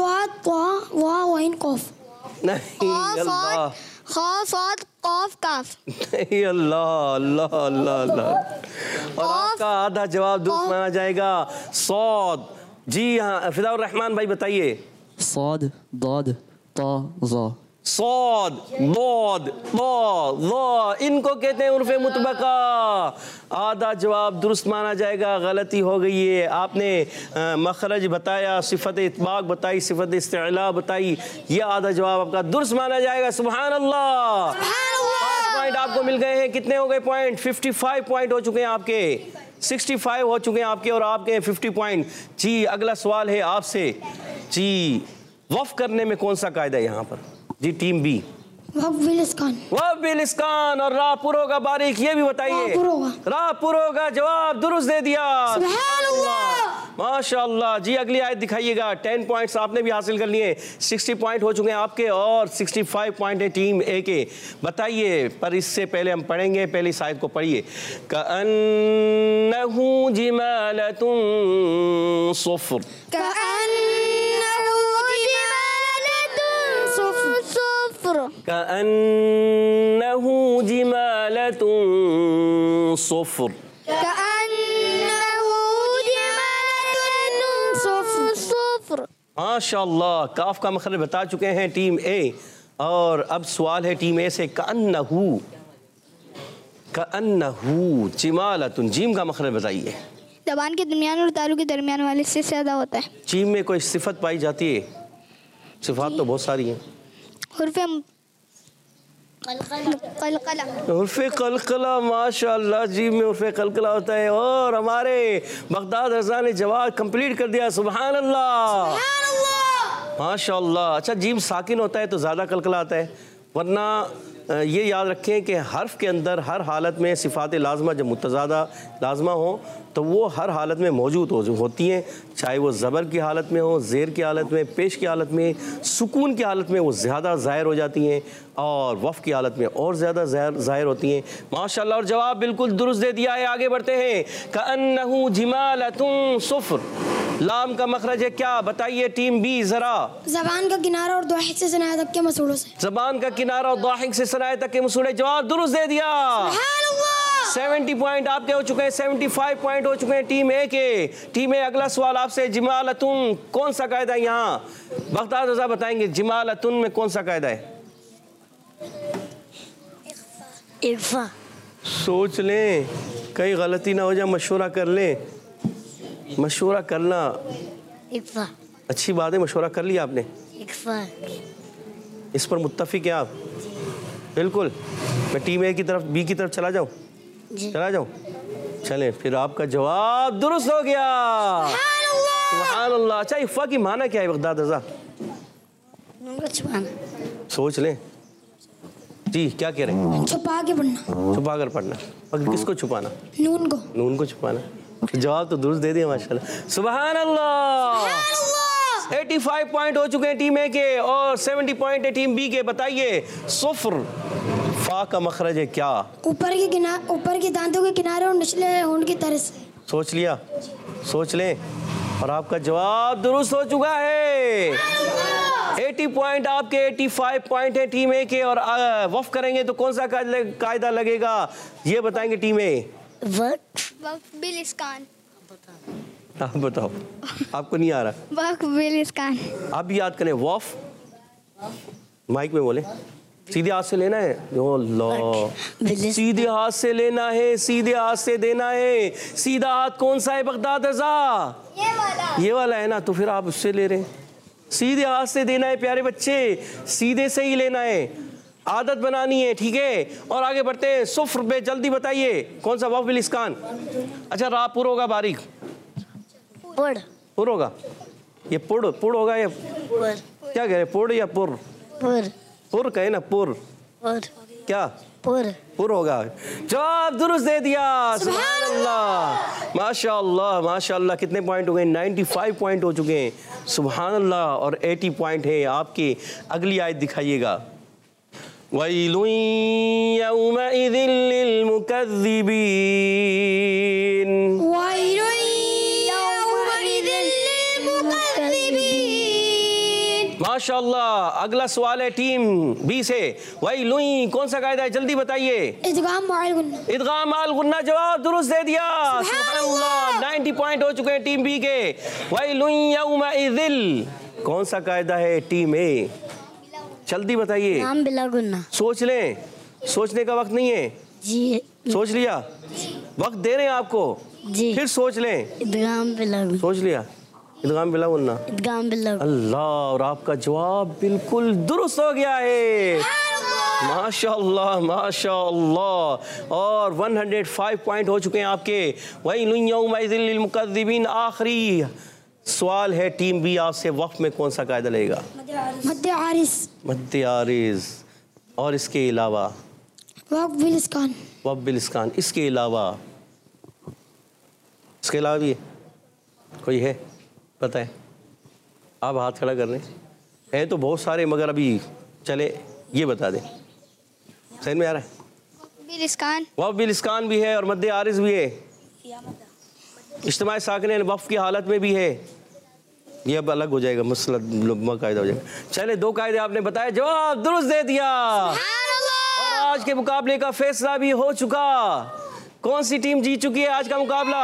नहीं, अल्लाह सौद, कौफ, काफ, नहीं, अल्लाह अल्लाह अल्लाह अल्लाह। और आपका आधा जवाब दुरुस्त माना जाएगा, सौद। जी हाँ, फिदाउर रहमान भाई बताइए। सौद, दौद, ता, ज़ा। सौद, दौद, ज़ा, इनको कहते हैं उर्फ़े मुतबका। आधा जवाब दुरुस्त माना जाएगा, गलती हो गई है। आपने मखरज बताया, सिफत इतबाक बताई, सिफत इस्तिला बताई, ये आधा जवाब आपका दुरुस्त माना जाएगा। सुभान अल्लाह। 5 पॉइंट आपको मिल गए हैं। कितने हो गए पॉइंट? 55 पॉइंट हो चुके हैं आपके, 65 हो चुके हैं आपके और आपके 50 पॉइंट। जी अगला सवाल है आपसे, जी वफ़ करने में कौन सा कायदा है यहाँ पर? जी टीम बी, वफ़ और रापुरो का बारीक, ये भी बताइए। रापुरो का जवाब दुरुस्त दे दिया, माशाअल्लाह। जी अगली आयत दिखाइएगा। 10 पॉइंट्स आपने भी हासिल कर लिए, 60 पॉइंट हो चुके हैं आपके और 65 पॉइंट है टीम ए के। बताइए, पर इससे पहले हम पढ़ेंगे, पहले इस आयत को पढ़िए। कअन्नहु जिमालतुन सुफ्र, कअन्नहु जिमालतुन सुफ्र, माशाअल्लाह। काफ का मखरज बता चुके हैं टीम ए और अब सवाल है टीम ए से, कअन्नहु, कअन्नहु जिमालतुन, जीम का मखरज बताइए। जबान के दरमियान और तालू के दरमियान वाले से ज़्यादा होता है। जीम में कोई सिफत पाई जाती है? सिफात तो बहुत सारी हैं। उर्फ़े कलकला, माशाअल्लाह, जी में उर्फ़े कलकला होता है। और हमारे बगदाद रज़ा ने जवाब कंप्लीट कर दिया, सुभान अल्लाह माशाअल्लाह। अच्छा, जीम साकिन होता है तो ज़्यादा कलकला आता है, वरना ये याद रखें कि हर्फ के अंदर हर हालत में सिफ़ात लाज़िमा जब मुतज़ादा लाज़िमा हो तो वो हर हालत में मौजूद होती हैं, चाहे वो ज़बर की हालत में हो, ज़ेर की हालत में, पेश की हालत में, सुकून की हालत में वो ज़्यादा ज़ाहिर हो जाती हैं और वफ़ की हालत में और ज़्यादा ज़ाहिर होती हैं, माशाअल्लाह। और जवाब बिल्कुल दुरुस्त दे दिया है। आगे बढ़ते हैं। कअन्नहु जिमालतुन सुफ्र, लाम का मखरज है क्या? बताइए टीम बी ज़रा। ज़बान का किनारा और दाहिक से सनाया तक के मसूड़ों से। ज़बान का किनारा और दाहिक से सनाया तक के मसूड़े, जवाब दुरुस्त दे दिया। 70 पॉइंट आपके हो चुके हैं, 75 पॉइंट हो चुके हैं टीम ए के। टीम ए, अगला सवाल आपसे, जिमालतुन कौन सा कायदा है यहाँ? बगदाद रज़ा बताएंगे जिमालतुन में कौन सा कायदा है? इक्फा। सोच लें, कहीं गलती ना हो जाए, मशवरा कर लें। मशवरा करना इक्फा। अच्छी बात है, मशवरा कर लिया आपने, इक्फा। इस पर मुत्तफिक है आप? बिल्कुल। मैं टीम ए की तरफ, बी की तरफ चला जाऊँ? चला जाऊँ? चलें, फिर आपका जवाब दुरुस्त हो गया। सुभान अल्लाह। अच्छा, इक्फा की माना क्या है बगदाद रज़ा? नून को छुपाना। सोच लें जी, क्या कह रहे हैं? छुपा के पढ़ना। छुपा कर पढ़ना। मगर किसको छुपाना? नून को। नून को छुपाना। जवाब तो दुरुस्त दे दिया माशाल्लाह। सुभान अल्लाह। 85 पॉइंट हो चुके हैं टीम ए के और 70 पॉइंट है टीम बी के। बताइए सुफ्र फा का मखरज है क्या? ऊपर के दांतों के किनारे और निचले होंठ की तरफ से। सोच लिया? सोच लें, और आपका जवाब दुरुस्त हो चुका है। 80 पॉइंट आपके, 85 पॉइंट है टीम ए के। और वफ करेंगे तो कौन सा कायदा लगेगा ये बताएंगे टीम ए। वक्फ बिल इस्कान। आप बताओ, आपको नहीं आ रहा? वक्फ बिल इस्कान। आप भी याद करें। वफ, माइक में बोले, सीधे हाथ से लेना है। अल्लाह, सीधे हाथ से लेना है, सीधे हाथ से देना है। सीधा हाथ कौन सा है बगदाद रज़ा? ये वाला है ना, तो फिर आप उससे ले रहे हैं। सीधे हाथ से देना है प्यारे बच्चे, सीधे से ही लेना है, आदत बनानी है, ठीक है। और आगे बढ़ते हैं। सुफ्र पे जल्दी बताइए कौन सा वफ बिल इस्कान? अच्छा, रा पुर होगा बारीक? पुर। पुर होगा? ये पुर होगा या क्या कह रहे, पुर या पुर? पुर। पुर कहे ना, पुर। पुर। क्या? पुर होगा। जवाब दुरुस्त दे दिया। सुभान अल्लाह, माशाअल्लाह माशाअल्लाह। कितने पॉइंट हो गए? 95 पॉइंट हो चुके हैं। सुभान अल्लाह। और 80 पॉइंट है आपके। अगली आयत दिखाइएगा। वैलुन यौमइज़िन लिलमुकज़्ज़िबीन। माशाअल्लाह। अगला सवाल है टीम बी से। वही लुई कौन सा कायदा है? जल्दी बताइए। इदगाम माल गुन्ना। इदगाम माल गुन्ना। जवाब दुरुस्त दे दिया। सुभानअल्लाह। 90 पॉइंट हो चुके हैं टीम बी के। वही लुई यौमइज़िन कौन सा कायदा है टीम ए? जल्दी बताइए। इदगाम बिला गुन्ना। सोच लें, सोचने का वक्त नहीं है जी। सोच लिया? वक्त दे रहे हैं आपको जी। फिर सोच लें। इदगाम बिला गुन्ना। सोच लिया? इदगाम बिला गुन्ना। इदगाम बिला गुन्ना। अल्लाह। और आपका जवाब बिल्कुल दुरुस्त हो गया है। माशाअल्लाह माशाअल्लाह। और 105 पॉइंट हो चुके हैं आपके। वही यौमइज़िन लिलमुकज़्ज़िबीन। आखिरी सवाल है टीम बी आपसे, वक्फ में कौन सा कायदा लगेगा? मद्दे आरिस। मद्दे आरिज़। और इसके अलावा? वक्फ बिल इस्कान। वक्फ बिल इस्कान। इसके अलावा? इसके अलावा भी कोई है? पता है? आप हाथ खड़ा कर लें। है तो बहुत सारे, मगर अभी चले ये बता दें। समझ में आ रहा है? बिल इस्कान। वक्फ बिल इस्कान भी है और मद्दे आरिज़ भी है। इज्तिमाई साकिन वक्फ की हालत में भी है। ये अब अलग हो जाएगा, मसला कायदा हो जाएगा। चले, 2 कायदे आपने बताए, जवाब दुरुस्त दे दिया। और आज के मुकाबले का फैसला भी हो चुका। कौन सी टीम जीत चुकी है आज का मुकाबला?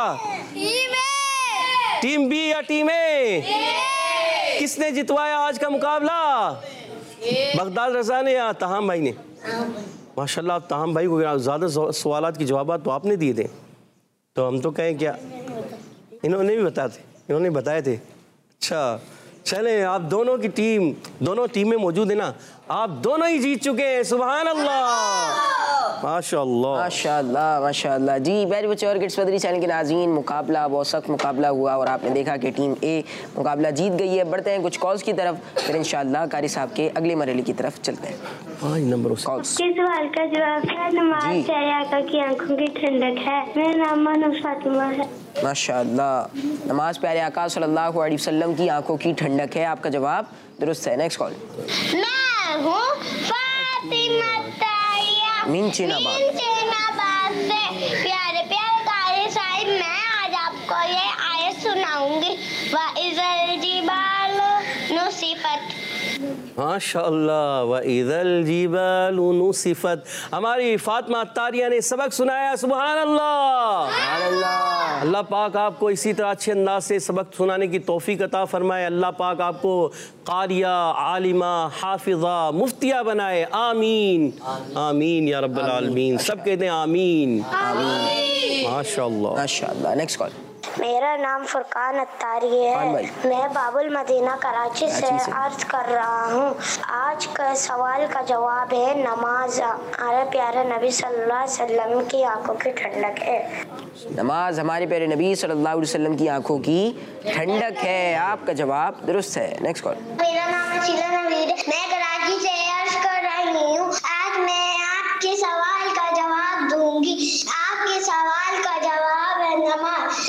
टीम बी या टीम ए? किसने जितवाया आज का मुकाबला? बगदाद रज़ा ने या तहाम भाई ने? माशाल्लाह। आप तहाम भाई को ज़्यादा सवालात के जवाब तो आपने दिए थे, तो हम तो कहें क्या, इन्होंने भी बताए थे। अच्छा, चलें, आप दोनों की टीम, दोनों टीमें मौजूद है ना, आप दोनों ही जीत चुके हैं। सुभान अल्लाह माशाअल्लाह माशाअल्लाह माशाअल्लाह। जी प्यारे बच्चे और किड्स मदरी चैनल के नाज़रीन, मुकाबला बहुत सख्त मुकाबला हुआ और आपने देखा कि टीम ए मुकाबला जीत गई है। बढ़ते हैं कुछ कॉल्स की तरफ, फिर इंशाअल्लाह कारी साहब के अगले मरहले की तरफ चलते हैं। 5 नंबर कॉल्स। किस सवाल का जवाब है? नमाज से आका की आंखों की ठंडक है। मेरा नाम मानो फातिमा है। माशाअल्लाह। नमाज प्यारे आका सल्लल्लाहु अलैहि वसल्लम की आंखों की ठंडक है। आपका जवाब दुरुस्त है। Next call. मैं हूँ फातिमा मिंचिनाबाद से। प्यारे प्यारे कारी साहिब, मैं आज आपको ये आयत सुनाऊंगी। वाइज़ल जिबाल नुसिफत माशाअल्लाह। व इज़ल जिबालु नुसिफत। हमारी फातिमा अत्तारिया ने सबक सुनाया। सुभान अल्लाह। अल्लाह पाक आपको इसी तरह अच्छे अंदाज से सबक सुनाने की तौफीक अता फरमाए। अल्लाह पाक आपको कारिया, आलिमा, हाफिजा, मुफ्तिया बनाए। आमीन आमीन या रब्बल आलमीन। सब कहते हैं आमीन माशाअल्लाह माशाअल्लाह। Next call. मेरा नाम फुरकान अत्तारी है। मैं बाबुल मदीना कराची से अर्ज कर रहा हूँ। आज का सवाल का जवाब है नमाज हमारे प्यारे नबी सल्लल्लाहु अलैहि वसल्लम की आंखों की ठंडक है। नमाज हमारे प्यारे नबी सल्लल्लाहु अलैहि वसल्लम की आंखों की ठंडक है। आपका जवाब दुरुस्त है। Next call. मेरा नाम है शीला नवीर। मैं कराची से अर्ज कर रही हूँ। आज मैं आपके सवाल का जवाब दूंगी। आपके सवाल का जवाब है नमाज।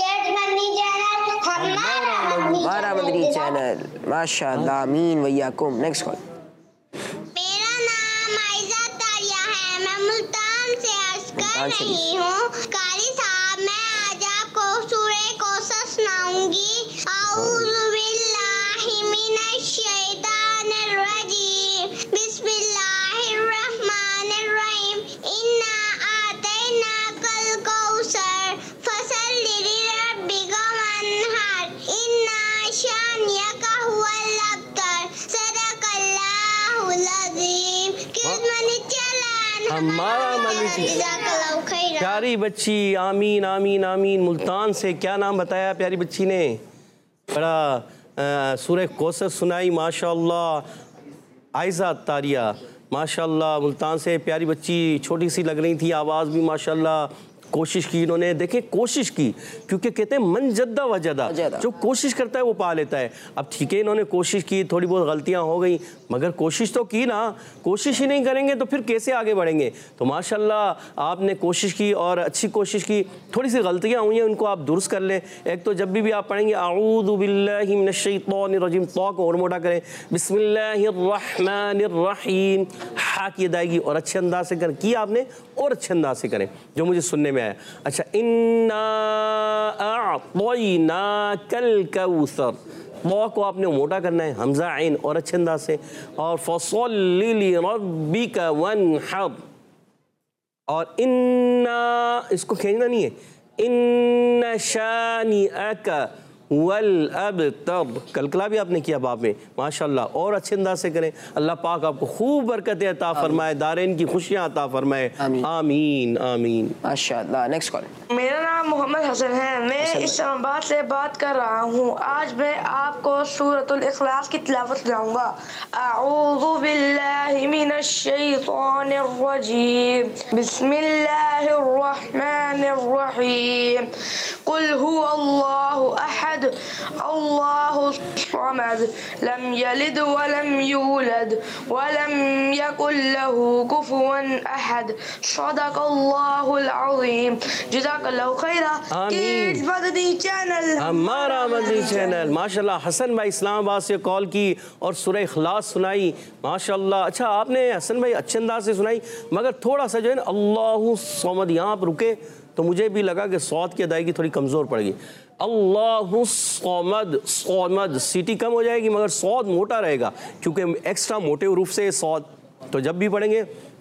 हमारा मदनी चैनल माशाअल्लाह। आमीन वय्याकुम। Next call. मेरा नाम आयशा तारिया है। मैं मुल्तान से अर्ज कर रही हूँ। कारी साहब, मैं आज आपको सूरह कौसर सुनाऊंगी। औज़ु बिल्लाहि मिनश शैतानिर रजीम। बिस्मिल्लाहिर रहमानिर रहीम। इन्ना आतैनाकल कौसर फसल्लि लिरब्बिका वन्हर। इन्ना शानियका हुवल अब्तर। सदक़ल्लाहुल अज़ीम। हमारा मदनी प्यारी बच्ची। आमीन आमीन आमीन। मुल्तान से क्या नाम बताया प्यारी बच्ची ने? बड़ा सूरह कौसर सुनाई माशाअल्लाह। आयशा अत्तारिया माशाअल्लाह। मुल्तान से प्यारी बच्ची, छोटी सी लग रही थी, आवाज़ भी माशाअल्लाह। कोशिश की इन्होंने, देखें कोशिश की, क्योंकि कहते हैं मन जद्दा वजदा, जो कोशिश करता है वो पा लेता है। अब ठीक है, इन्होंने कोशिश की, थोड़ी बहुत गलतियां हो गई, मगर कोशिश तो की ना। कोशिश ही नहीं करेंगे तो फिर कैसे आगे बढ़ेंगे? तो माशाल्लाह आपने कोशिश की और अच्छी कोशिश की। थोड़ी सी गलतियां हुई हैं, उनको आप दुरुस्त कर लें। एक तो जब भी आप पढ़ेंगे आऊज़ु बिल्लाहि मिनश शैतानिर रजीम, तो को और मोटा करें। बिस्मिल्लाहिर रहमानिर रहीम, हा की अदायगी और अच्छे अंदाज से करें। की आपने और अच्छे अंदाज से करें जो मुझे सुनने में आया। अच्छा, इन्ना अअतैनाकल कौसर, तो को आपने मोटा करना है, हमजा आइन और अच्छे अंदाज से। और फसल्लि लिरब्बिका वन्हर, और इन्ना इसको खींचना नहीं है। इन्ना शानिअका वल अब्तर, कलकला भी आपने किया बाप में माशाल्लाह, और अच्छे अंदाज से करें। अल्लाह पाक आपको खूब बरकतें अता फरमाए, दारेन की खुशियाँ अता फरमाए। आमीन आमीन माशाल्लाह। Next call. मेरा नाम मोहम्मद हसन है। मैं इस्लामाबाद से बात कर रहा हूँ। आज मैं आपको सूरतुल इखलास की तिलावत सुनाऊंगा। अऊज़ु बिल्लाहि मिनश शैतानिर रजीम। बिस्मिल्लाहिर रहमानिर रहीम। कुल हुवल्लाहु अहद अल्लाहु समद लम यलिद वलम यूलद वलम यकुल लहू कुफुवन अहद। सदक़ल्लाहुल अज़ीम। जज़ाकल्लाहु खैरा। किड्स मदनी चैनल, हमारा मदनी चैनल। माशाल्लाह हसन भाई इस्लामाबाद से कॉल की और सूरह इखलास सुनाई माशाल्लाह। अच्छा आपने हसन भाई अच्छे अंदाज से सुनाई, मगर थोड़ा सा जो है ना अल्लाहु समद यहाँ पर रुके तो मुझे भी लगा कि सौद की अदायगी थोड़ी कमज़ोर पड़ेगी। अल्लाहु समद, समद सीटी कम हो जाएगी मगर सौद मोटा रहेगा, क्योंकि एक्स्ट्रा मोटे हुरूफ से सौद। तो जब भी पढ़ेंगे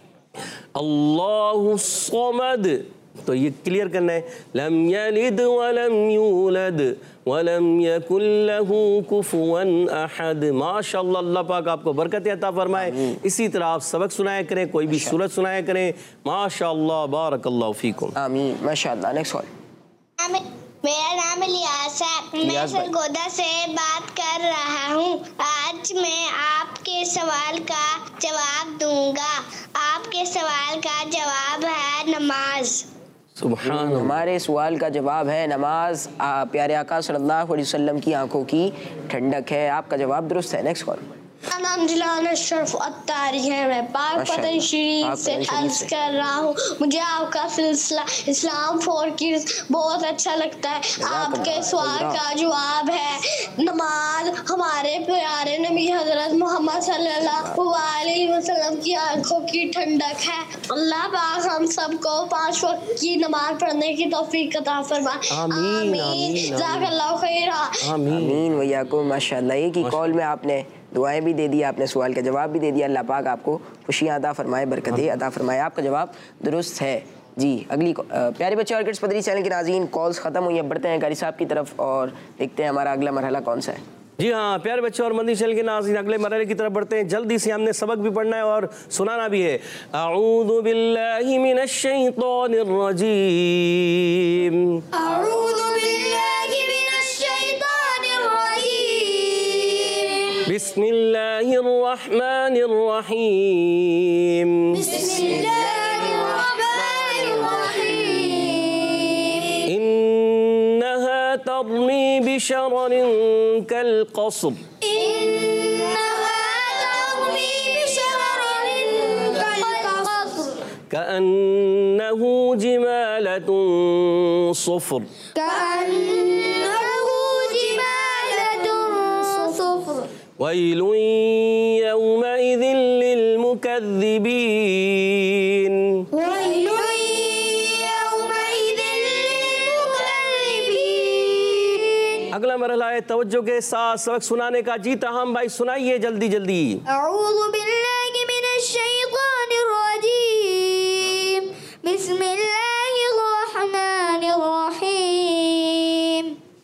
अल्लाहु समद तो ये क्लियर करना है। लम यलिद वलम यूलद वलम यकुल लहू कुफुवन अहद। माशाअल्लाह, अल्लाह पाक आपको बरकत अता फरमाए। इसी तरह आप सबक सुनाया करें, कोई भी सूरत सुनाया करें। माशाअल्लाह, बारकल्लाहु फीकुम। आमीन माशाअल्लाह। Next call. मेरा नाम इलियास है। मैं सरगोदा से बात कर रहा हूँ। आज मैं आपके सवाल का जवाब दूंगा। आपके सवाल का जवाब है नमाज। सुभान। हमारे सवाल का जवाब है नमाज। प्यारे आका सल्लल्लाहु अलैहि वसल्लम की आंखों की ठंडक है। आपका जवाब दुरुस्त है। Next call. नाम जिलाना शर्फ अत्तारी है। मैं पाक पतन शरीफ से अर्ज कर रहा हूँ। मुझे आपका सिलसिला इस्लाम फॉर किड्स बहुत अच्छा लगता है। आपके सवाल का जवाब है नमाज। हमारे प्यारे नबी हजरत मोहम्मद सल्लल्लाहु अलैहि वसल्लम की आंखों की ठंडक है। अल्लाह पाक हम सबको 5 वक्त की नमाज पढ़ने की तौफीक अता फरमाए। आमीन। जज़ाकल्लाहु खैर। खैरा। आमीन वय्याकुम। माशाअल्लाह, एक ही कॉल में आपने दुआएं भी दे दी, आपने सवाल का जवाब भी दे दिया। अल्लाह पाक आपको खुशियाँ अता फरमाए, बरकतें अता फरमाए। आपका जवाब दुरुस्त है जी। अगली प्यारे बच्चे और किड्स मदनी चैनल के नाज़रीन, कॉल्स ख़त्म हुई हैं, बढ़ते हैं कारी साहब की तरफ और देखते हैं हमारा अगला मरहला कौन सा है। जी हाँ प्यारे बच्चे और मदनी चैनल के नाज़रीन, अगले मरहले की तरफ बढ़ते हैं। जल्दी से हमने सबक भी पढ़ना है और सुनाना भी है। अऊज़ु बिल्लाहि मिनश शैतानिर रजीम। अऊज़ु बिल्लाहि मिनश शैतानिर रजीम। बिस्मिल्लाहिर रहमानिर रहीम। बिस्मिल्लाहिर रहमानिर रहीम। इन्नहा तरमी बिशररिन कल क़स्र। कअन्नहु जिमालतुन सुफ़्र। वैलुन यौमइज़िन लिलमुकज़्ज़िबीन। अगला मरहला है तवज्जो के साथ सबक सुनाने का। जी तहाम भाई सुनाइए जल्दी जल्दी। अऊज़ु बिल्लाहि मिनश शैतानिर रजीम। बिस्मिल्लाहिर रहमानिर रहीम।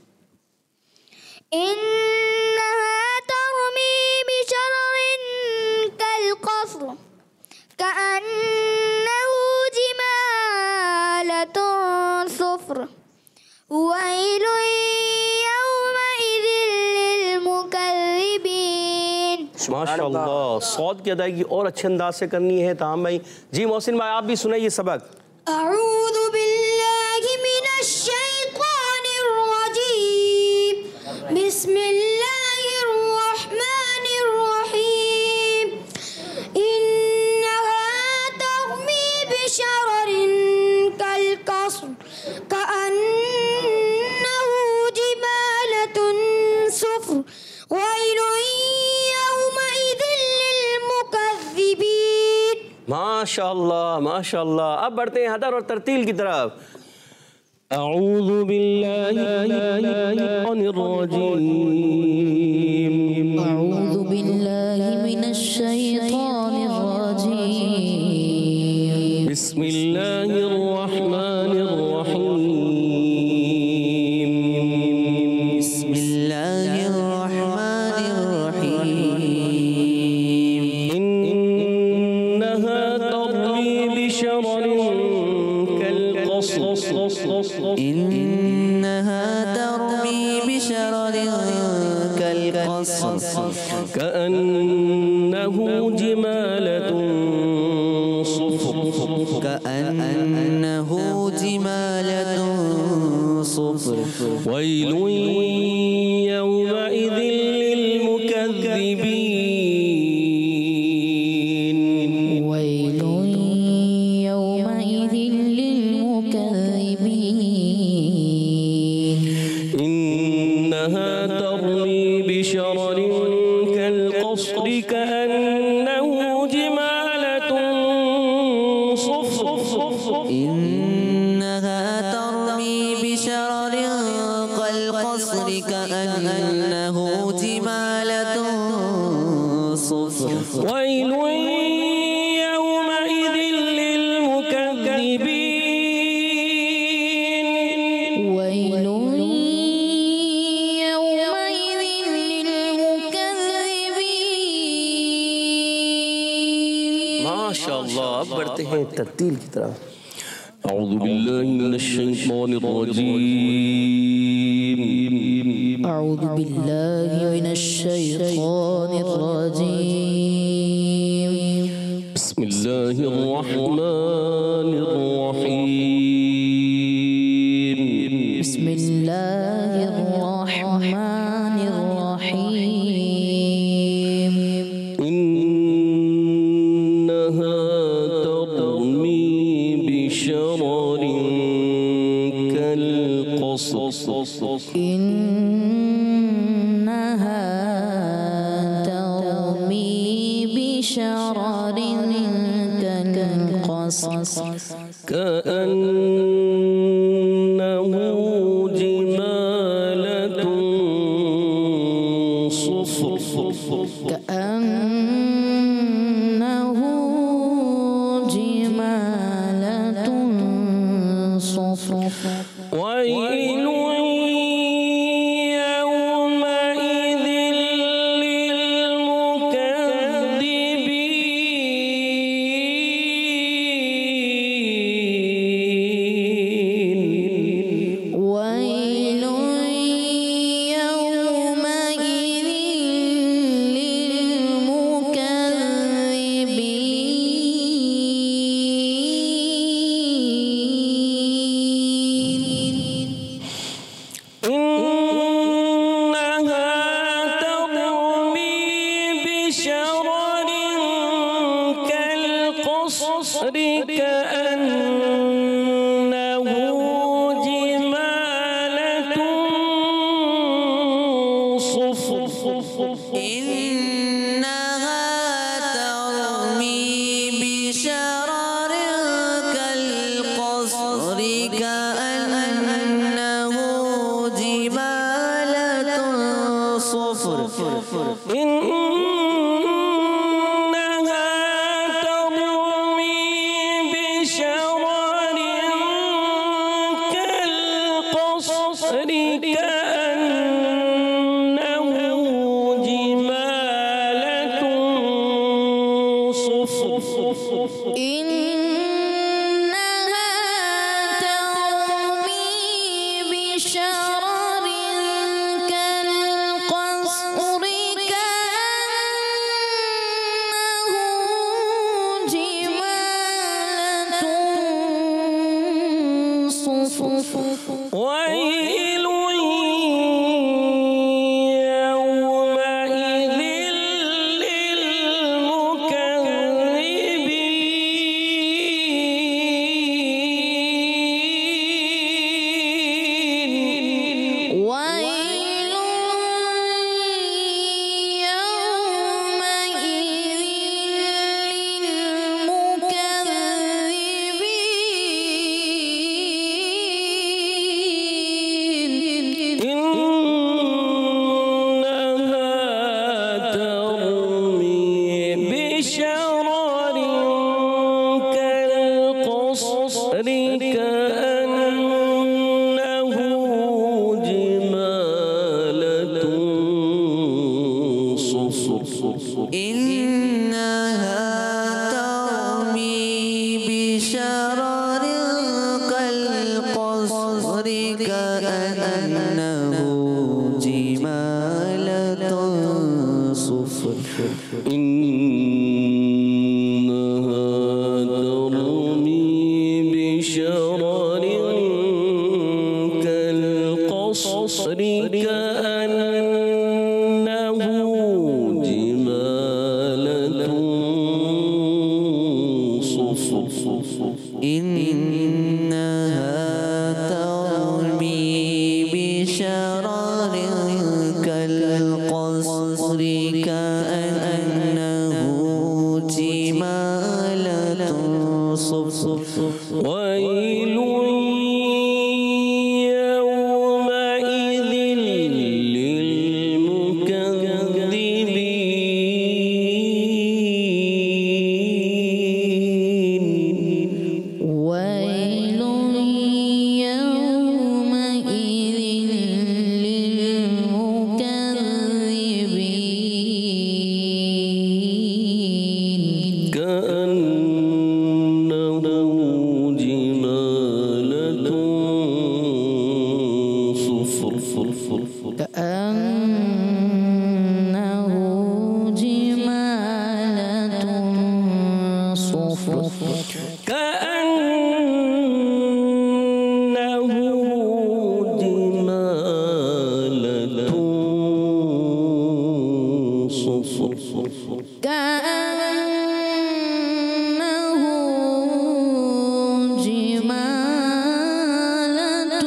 इन्नहा तरमी बिशररिन कल क़स्र। कअन्नहु जिमालतुन सुफ़्र। वैलुन माशाअल्लाह, सौद की अदायगी और अच्छे अंदाज से करनी है ताम भाई। जी मोहसिन भाई आप भी सुनाइए सबक। अऊज़ु बिल्लाहि मिनश शैतानिर रजीम। बिस्मिल्लाहिर रहमानिर रहीम। इन्नहा तरमी बिशररिन कल क़स्र। कअन्नहु जिमालतुन सुफ़्र। माशाअल्लाह माशाअल्लाह। अब बढ़ते हैं हदर और तरतील की तरफ। अऊज़ु बिल्लाहि मिनश रजीम। अऊज़ु बिल्लाहि मिनश शैतानिर रजीम। बिस्मिल्लाहिर रहमानिर रहीम। बिस्मिल्लाहिर रहमानिर रहीम। इन्नहा तरमी बिशररिन कल क़स्र। इन्नहा तरमी बिशररिन कल क़स्र। कअन्नहु जिमालतुन सुफ़्र। कअन्नहु जिमालतुन सुफ़्र। वैलुन यौमइज़िन लिलमुकज़्ज़िबीन। वैलुन यौमइज़िन लिलमुकज़्ज़िबीन। इन्नहा तरमी बिशररिन कल क़स्र। कअन्नहु जिमालतुन सुफ़्र। इन्नहा तरमी बिशररिन कल क़स्र। कअन्नहु जिमालतुन सुफ़्र। वैलुन यौमइज़िन लिलमुकज़्ज़िबीन। वैलुन यौमइज़िन लिलमुकज़्ज़िबीन। माशाअल्लाह। अब बढ़ते हैं तरतील की तरफ। अऊज़ु बिल्लाहि मिनश शैतानिर रजीम। अऊज़ु बिल्लाहि मिनश शैतानिर रजीम। बिस्मिल्लाहिर रहमानिर रहीम। बिस्मिल्लाहिर रहमानिर रहीम। इन्नहा तरमी बिशररिन कल क़स्र। इन्नहा तरमी बिशररिन कल क़स्र। कअन्नहु जिमालतुन كأنه جمالة صفر ويل يومئذ للمكذبين. ويل يومئذ للمكذبين. إنها ترمي بشرر كالقصر كأنه جمالة صفر. إنها ترمي بشرر كالقصر كأنه جمالة صفر. إنها ترمي بشرر كالقصر كأنه جمالة صفر. إنها ترمي بشرر كالقصر كأنه جمالة صفر. ويل يومئذ للمكذبين. ويل يومئذ للمكذبين. إنها ترمي بشرر كالقصر كأنه جمالة صفر. إنها ترمي بشرر كالقصر كأنه جمالة صفر. إنها ترمي بشرر كالقصر كأنه جمالة صفر. إنها ترمي بشرر كالقصر كأنه جمالة صفر. ويل يومئذ للمكذبين. ويل يومئذ للمكذبين. كأنه جمالة صفر. كأنه جمالة صفر. كأنه جمالة صفر. كأنه جمالة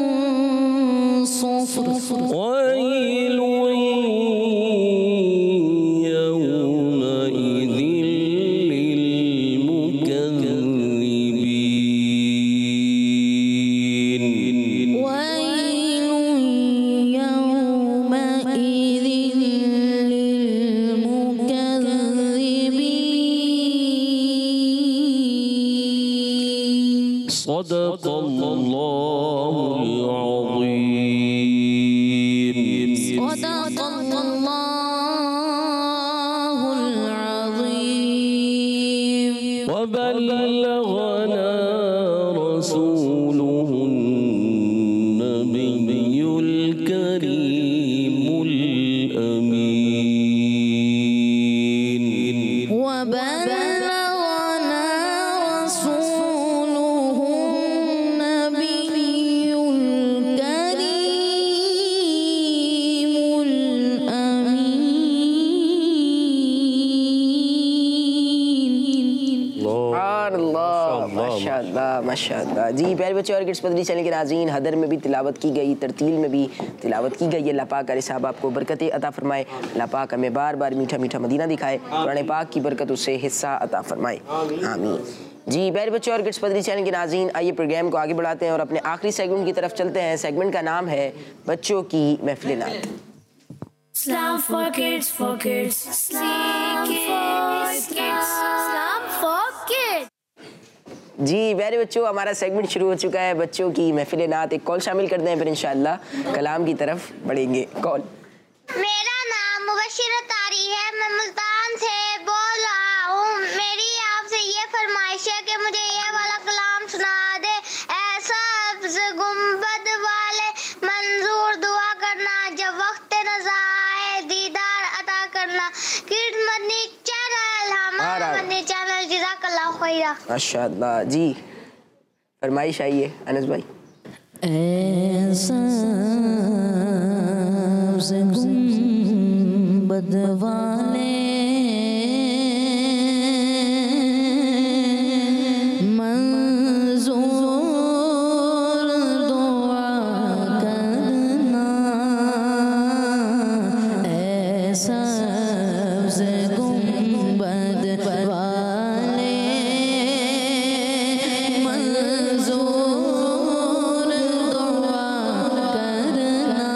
صفر. ويل يومئذ للمكذبين. ويل يومئذ सदक़ल्लाहुल अज़ीम। सदक़ल्लाहुल अज़ीम। व बल्लगना रसूलुहुन नबियुल करीमुल अमीन। वबल्लगना रसूलुहु नबियुल करीमुल अमीन। माशाअल्लाह माशाअल्लाह। जी प्यारे बच्चों और किड्स मदनी चैनल के नाज़रीन, हदर में भी तिलावत की गई, तरतील में भी तिलावत की गई। अल्लाह पाक कारी साहब आपको बरकतें अता फरमाए। अल्लाह पाक हमें बार बार मीठा मीठा मदीना दिखाए, कुरान पाक की बरकत उससे हिस्सा अता फरमाए, आमीन। जी प्यारे बच्चों और किड्स मदनी चैनल के नाज़रीन, आइए प्रोग्राम को आगे बढ़ाते हैं और अपने आखिरी सेगमेंट की तरफ चलते हैं। सेगमेंट का नाम है बच्चों की महफिल नात। Islam for kids, for kids. Islam for kids. Islam for kids. जी प्यारे बच्चों, हमारा सेगमेंट शुरू हो चुका है बच्चों की महफिल नात। एक कॉल शामिल करते हैं, फिर इंशाअल्लाह कलाम की तरफ बढ़ेंगे। कॉल। मेरा नाम मुबशिर तारी है, मैं मुल्तान से बोल रहा हूँ। मेरी आपसे ये फरमाइश है कि मुझे ये वाला कलाम सुना दे। ऐसा गुंबद वाले मंजूर दुआ करना, जब वक्त नज़ा आए दीदार अता करना। किड्स मदनी चैनल, हमारा मदनी चैनल, जज़ाकल्लाह खैरा। माशाअल्लाह। जी फरमाइश आइए अनस भाई। ऐसा गुंबद वाले मंजूर दुआ करना। ऐसा गुंबद वाले मंजूर दुआ करना।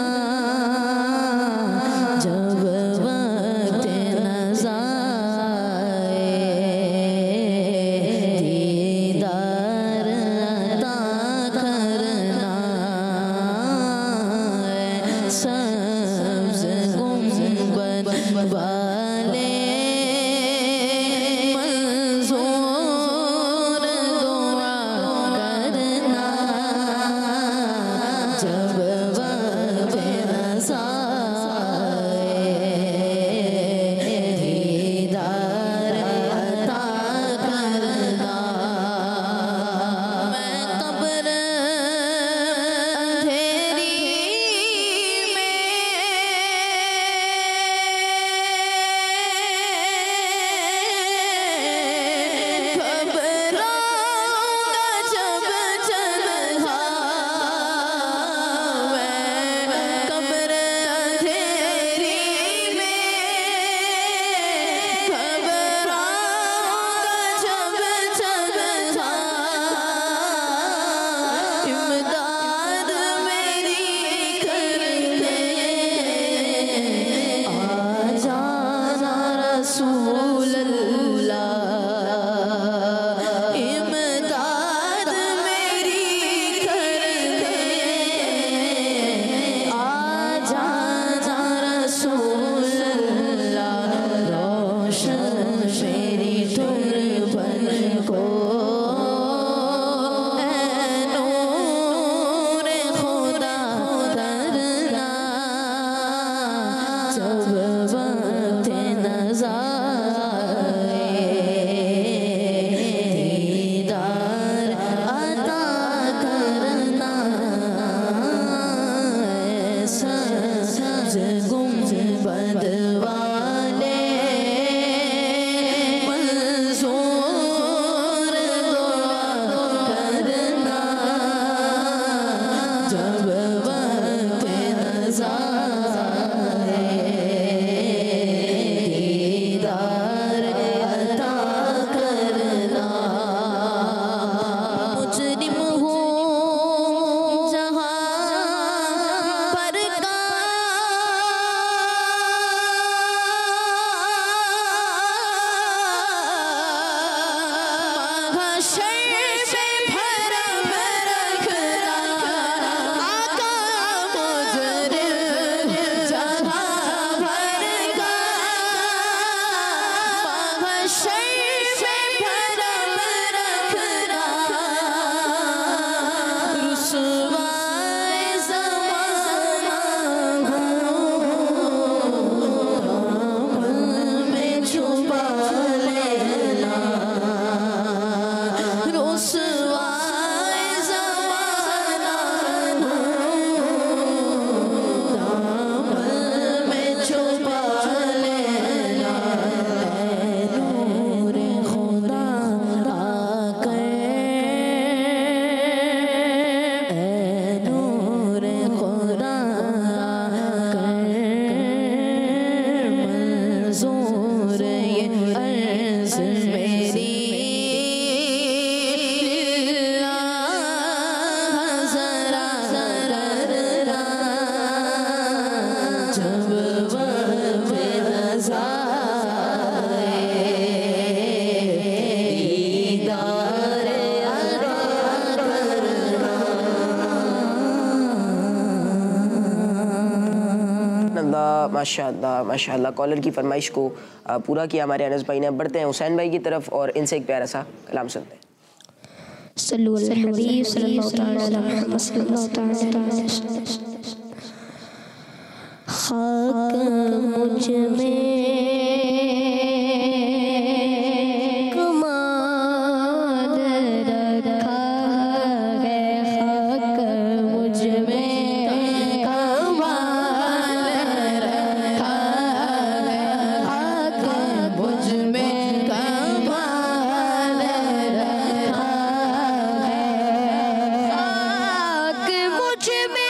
जब वक्त नज़ारे दीदार अता करना। माशाअल्लाह माशाअल्लाह। कॉलर की फरमाइश को पूरा किया हमारे अनस भाई ने। अब बढ़ते हैं हुसैन भाई की तरफ और इनसे एक प्यारा सा कलाम सुनते हैं। सल्लल्लाहु अलैहि वसल्लम। खाक मुझ में कमाल रखा है, खाक मुझ में कमाल रखा है, खाक मुझ में कमाल रखा है, खाक मुझ में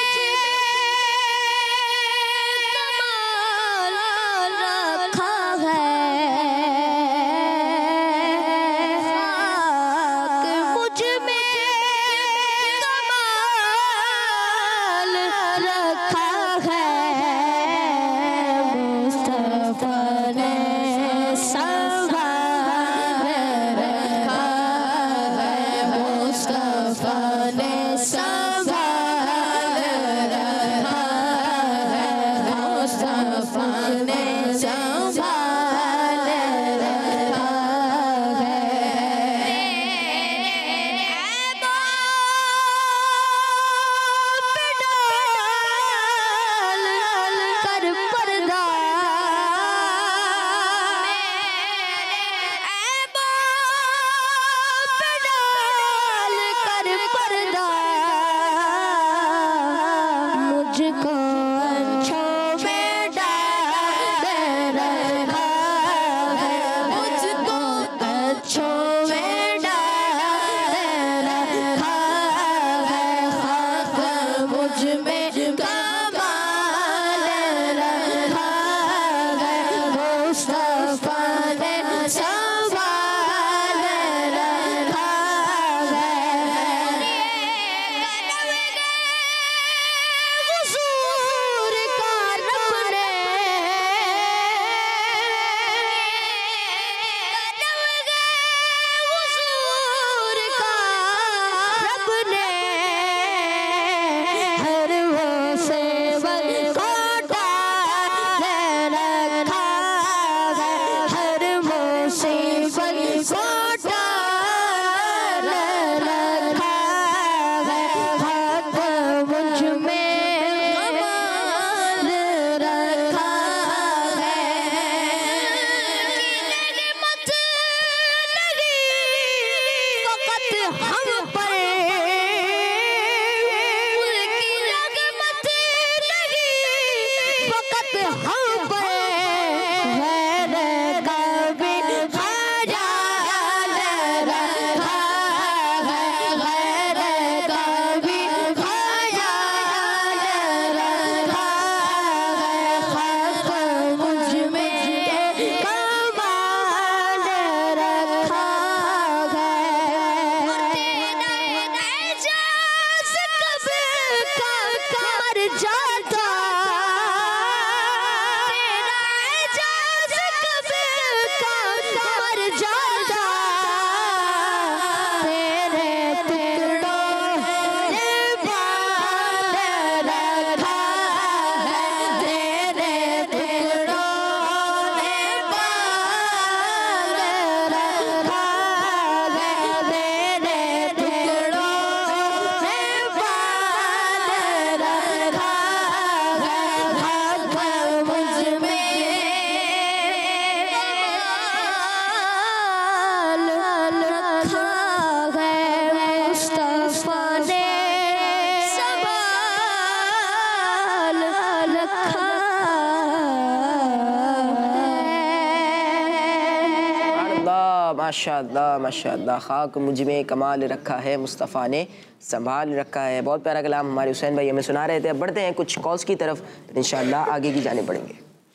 माशाअल्लाह माशाअल्लाह। खाक मुझ में कमाल रखा है, मुस्तफ़ा ने संभाल रखा है। बहुत प्यारा कलाम हमारे हुसैन भाई हमें सुना रहे थे। अब बढ़ते हैं कुछ कॉल्स की तरफ, तो इंशाअल्लाह आगे की जाने पड़ेंगे।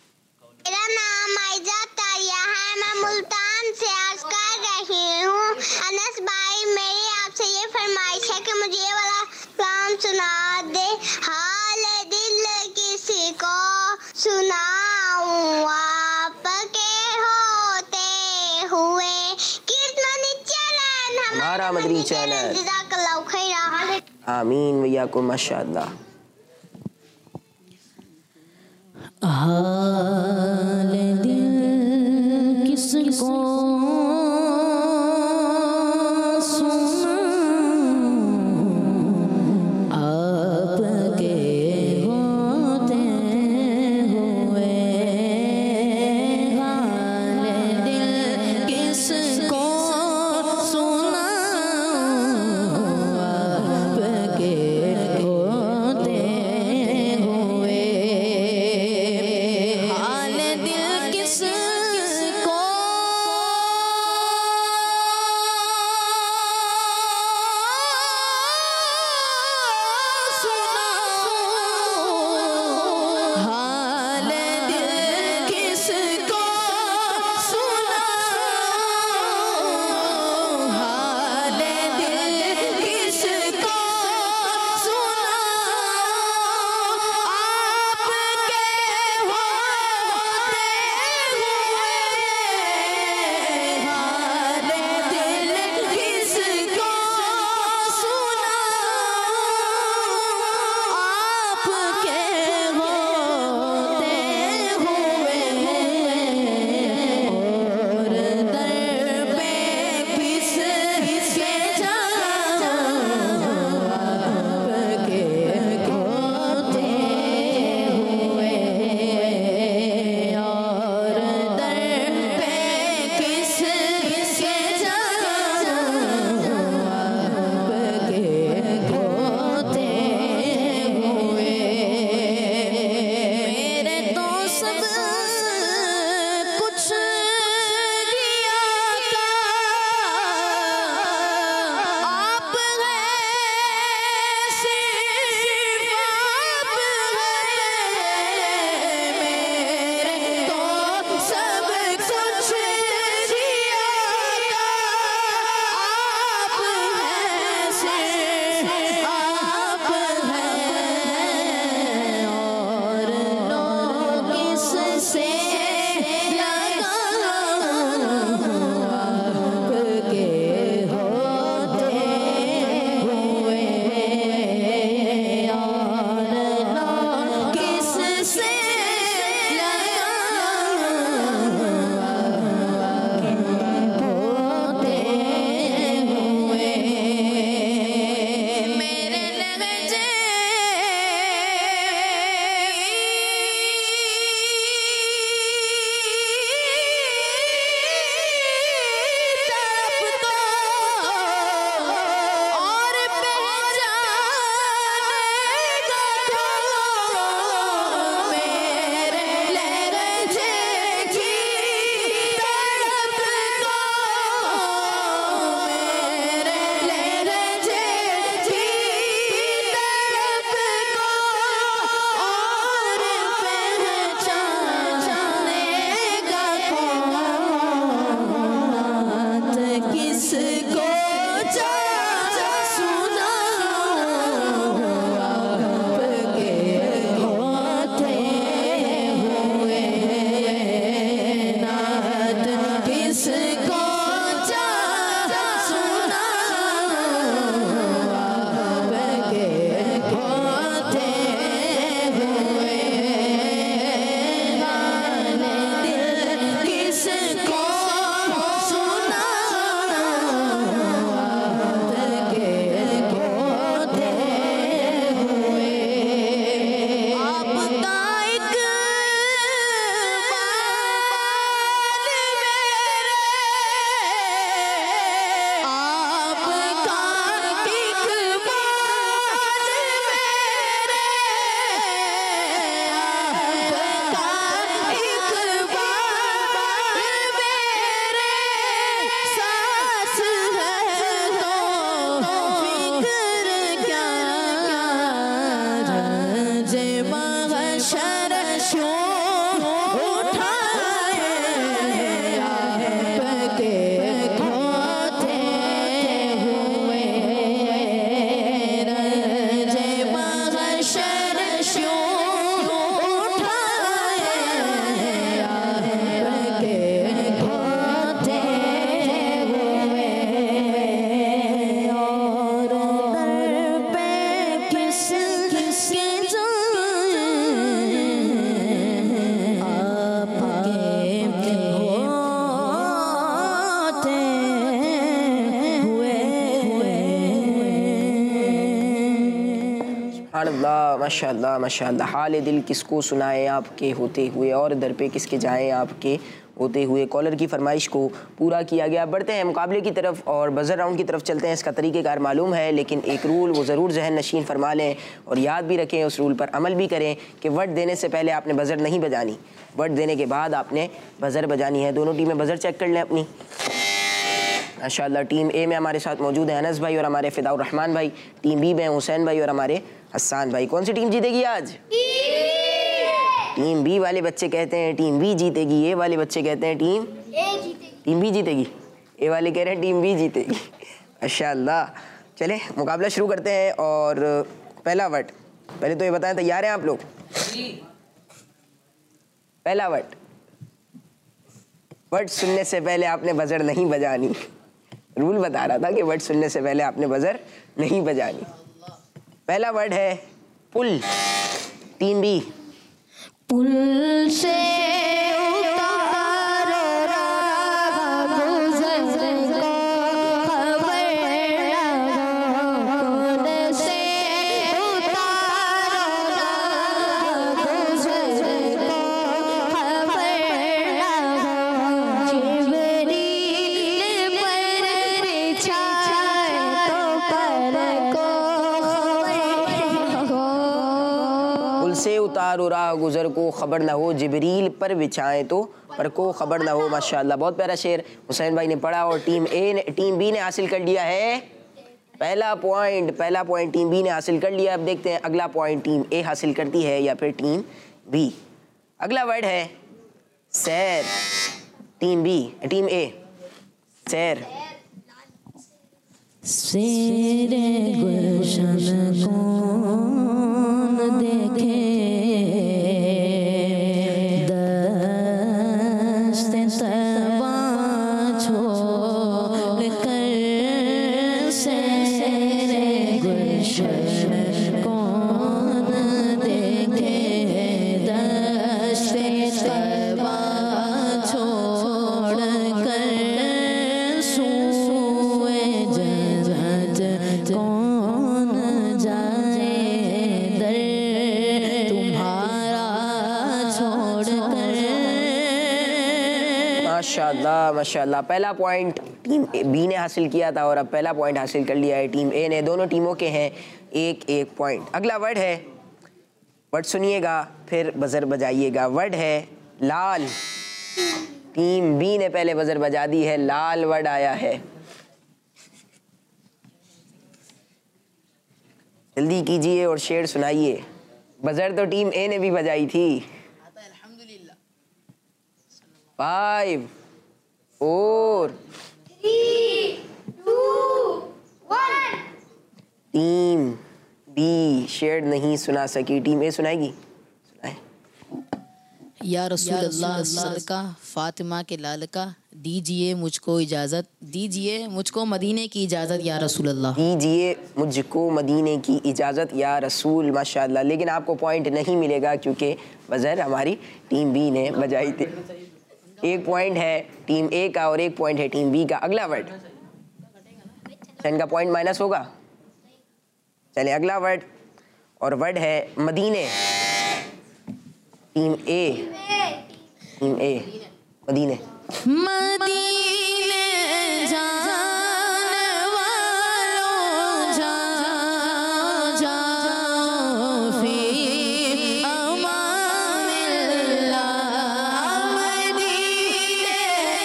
मेरा नाम आयजा तारिया है, मैं मुल्तान से अर्ज कर रही हूँ। अनस भाई, मेरी आपसे ये फरमाइश है कि मुझे ये वाला कलाम सुना दे। हाल दिल किसी को सुनाऊं आपके होते हुए किस्मत चैनल हमारा मदनी चैनल। जज़ाकल्लाहु खैरा। आमीन भैया को माशाअल्लाह। हाल दिल किसको सुनाऊं आपके होते हुए हाल दिल किसको सुनाऊं आपके होते हुए माशाल्लाह माशाल्लाह। हाल दिल किसको सुनाए आपके होते हुए, और दर पे किसके जाएं आपके होते हुए। कॉलर की फरमाइश को पूरा किया गया। बढ़ते हैं मुकाबले की तरफ और बजर राउंड की तरफ चलते हैं। इसका तरीक़ेकार मालूम है, लेकिन एक रूल वो ज़रूर जहन नशीन फरमा लें और याद भी रखें, उस रूल पर अमल भी करें कि वर्ड देने से पहले आपने बजर नहीं बजानी, वर्ड देने के बाद आपने बजर बजानी है। दोनों टीमें बजर चेक कर लें अपनी। माशाल्लाह टीम ए में हमारे साथ मौजूद है अनस भाई और हमारे फिदाउर रहमान भाई। टीम बी में हुसैन भाई और हमारे हसन भाई। कौन सी टीम जीतेगी आज? टीम बी वाले बच्चे कहते हैं टीम बी जीतेगी, ए वाले बच्चे कहते हैं टीम बी जीतेगी, ए वाले कह रहे हैं टीम बी जीतेगी। माशाल्लाह। चले मुकाबला शुरू करते हैं और पहला वर्ड, पहले तो ये बताएं तैयार हैं आप लोग? पहला वर्ड सुनने से पहले आपने बजर नहीं बजानी। रूल बता रहा था कि वर्ड सुनने से पहले आपने बजर नहीं बजानी। पहला वर्ड है पुल। Team B. पुल से उतारो राह गुज़र को, खबर लगाओ। पुल से उतारो राह गुज़र को, खबर लगाओ। जिब्रील पर बिछाए तो पर को पुल से उतारो राह गुजर को खबर ना हो, जिब्रील पर बिछाएं तो पर को खबर ना हो। माशाल्लाह बहुत प्यारा शेर हुसैन भाई ने पढ़ा और टीम बी ने हासिल कर लिया है पहला पॉइंट टीम बी ने हासिल कर लिया। अब देखते हैं अगला पॉइंट टीम ए हासिल करती है या फिर टीम बी। अगला वर्ड है सैर। टीम ए सैर। सेरे गुलशन कौन देखे, दस्ते तबा छोड़ कर। सेरे गुलशन कौन देखे, दस्ते तबा छोड़ कर। सुए कौन जाए दर तुम्हारा छोड़कर। माशाल्लाह। पहला पॉइंट टीम बी ने हासिल किया था और अब पहला पॉइंट हासिल कर लिया है टीम ए ने। दोनों टीमों के हैं एक पॉइंट। अगला वर्ड है, वर्ड सुनिएगा फिर बजर बजाइएगा। वर्ड है लाल। टीम बी ने पहले बजर बजा दी है, लाल वर्ड आया है। जल्दी कीजिए और शेर सुनाइए। बजर तो टीम ए ने भी बजाई थी। 5 4 3 2 1। टीम बी शेर नहीं सुना सकी, टीम ए सुनाएगी। सुनाए। या रसूल अल्लाह सदका फातिमा के लाल का, दीजिए मुझको इजाज़त, दीजिए मुझको मदीने की इजाज़त या रसूल अल्लाह। दीजिए मुझको मदीने की इजाज़त या रसूल। माशाल्लाह। लेकिन आपको पॉइंट नहीं मिलेगा क्योंकि बजर हमारी टीम बी ने बजाई थी। एक पॉइंट है टीम ए का और एक पॉइंट है टीम बी का। अगला वर्ड, इनका पॉइंट माइनस होगा। चले अगला वर्ड, और वर्ड है मदीने। टीम ए मदीने। मदीने जान वालों जाओ जाओ फी अमानिल्लाह। मदीने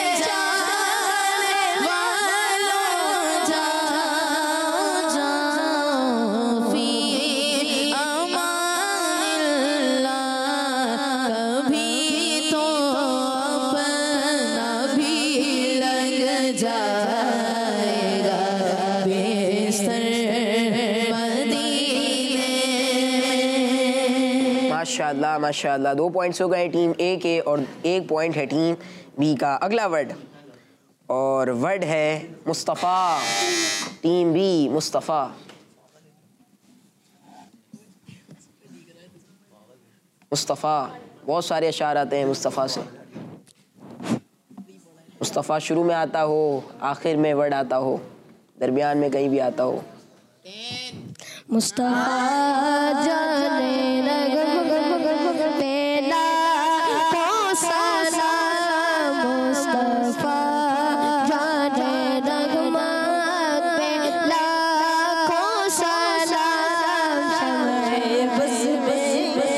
जान वालों जाओ जाओ फी अमानिल्लाह। कभी तो अपना भी लग जाएगा बेस्तर मदीने। माशाल्लाह 2 पॉइंट्स हो गए टीम ए के और 1 पॉइंट है टीम बी का। अगला वर्ड, और वर्ड है मुस्तफ़ा। Team B Mustafa. बहुत सारे अशार आते हैं मुस्तफ़ा से। मुस्तफ़ा शुरू में आता हो, आखिर में वर्ड आता हो, दरमियान में कहीं भी आता हो। मुस्तफा जाने पेला को सलाम मुस्तफा जाने नगमत पेला को सलाम शम्ए बस में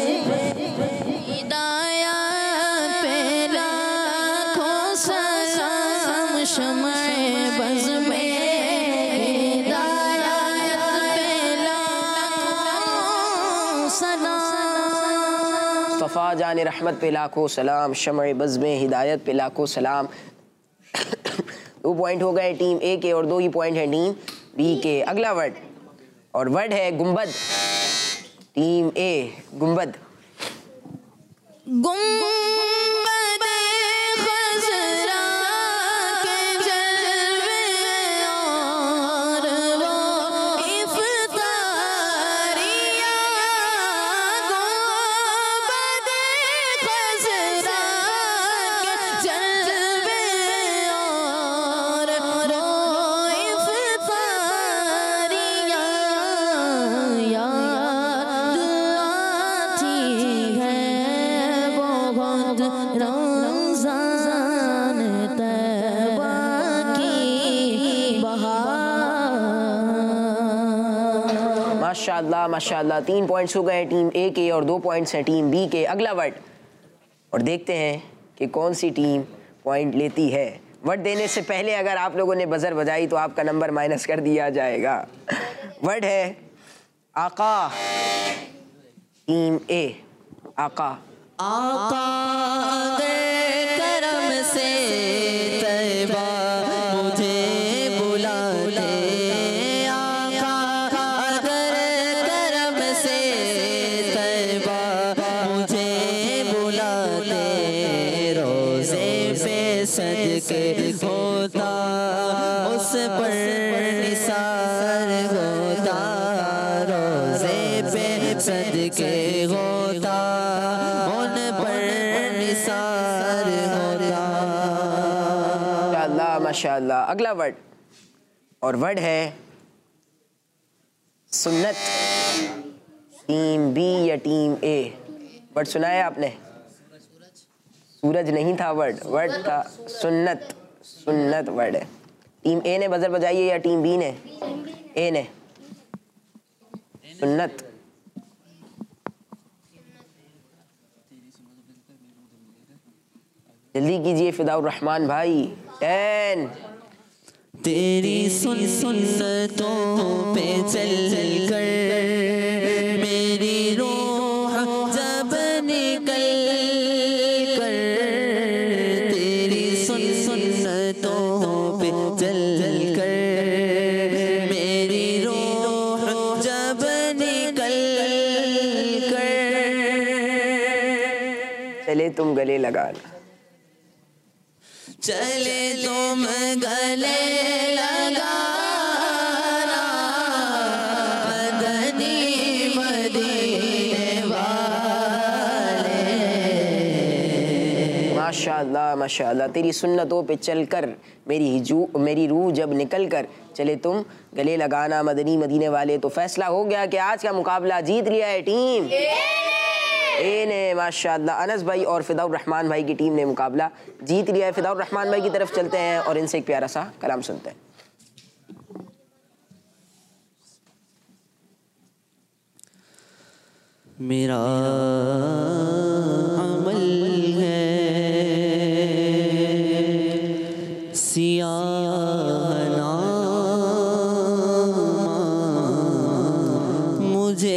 हिदायत पेला को सलाम शम्ए बस में मुस्तफ़ा जाने रहमत पे लाखों सलाम शम्ए बज़ में हिदायत पे लाखों सलाम। 2 पॉइंट हो गए टीम ए के और 2 ही पॉइंट है टीम बी के। अगला वर्ड और वर्ड है गुंबद। टीम ए गुंबद। माशाअल्लाह माशाअल्लाह। 3 पॉइंट्स हो गए टीम ए के और 2 पॉइंट्स हैं टीम बी के। अगला वर्ड और देखते हैं कि कौन सी टीम पॉइंट लेती है। वर्ड देने से पहले अगर आप लोगों ने बजर बजाई तो आपका नंबर माइनस कर दिया जाएगा। वर्ड है आका। टीम ए आका। आका करम से तैबा मुझे बुला ले, आका अगर करम से तैबा मुझे बुला ले, रोज़े पे सदके होता उस पर निसार होता, रोज़े पे सदके होता उन पर निसार होता। माशाअल्लाह माशाअल्लाह। अगला वर्ड और वर्ड है सुन्नत। टीम बी या टीम ए? वर्ड सुना है आपने? सूरज नहीं था वर्ड, वर्ड था सुन्नत। सुन्नत वर्ड है। टीम ए ने बजर बजाई है या टीम बी ने? ए ने। सुन्नत। जल्दी कीजिए फिदाउर रहमान भाई। 10। तेरी सुन्नतों पे चल कर मेरी रूह जब निकल कर, तेरी सुन्नतों पे चल कर मेरी रूह जब निकल कर, चले तुम गले लगाना, चले तुम गले लगाना, मदनी मदीने वाले। माशाअल्लाह माशाअल्लाह। तेरी सुन्नतों पे चलकर मेरी रूह जब निकल कर, चले तुम गले लगाना मदनी मदीने वाले। तो फैसला हो गया कि आज का मुकाबला जीत लिया है टीम ए ने। माशाअल्लाह अनस भाई और फिदाउर रहमान भाई की टीम ने मुकाबला जीत लिया है। फिदाउर रहमान भाई की तरफ चलते हैं और इनसे एक प्यारा सा कलाम सुनते हैं। मेरा अमल है सियाहनामा, मुझे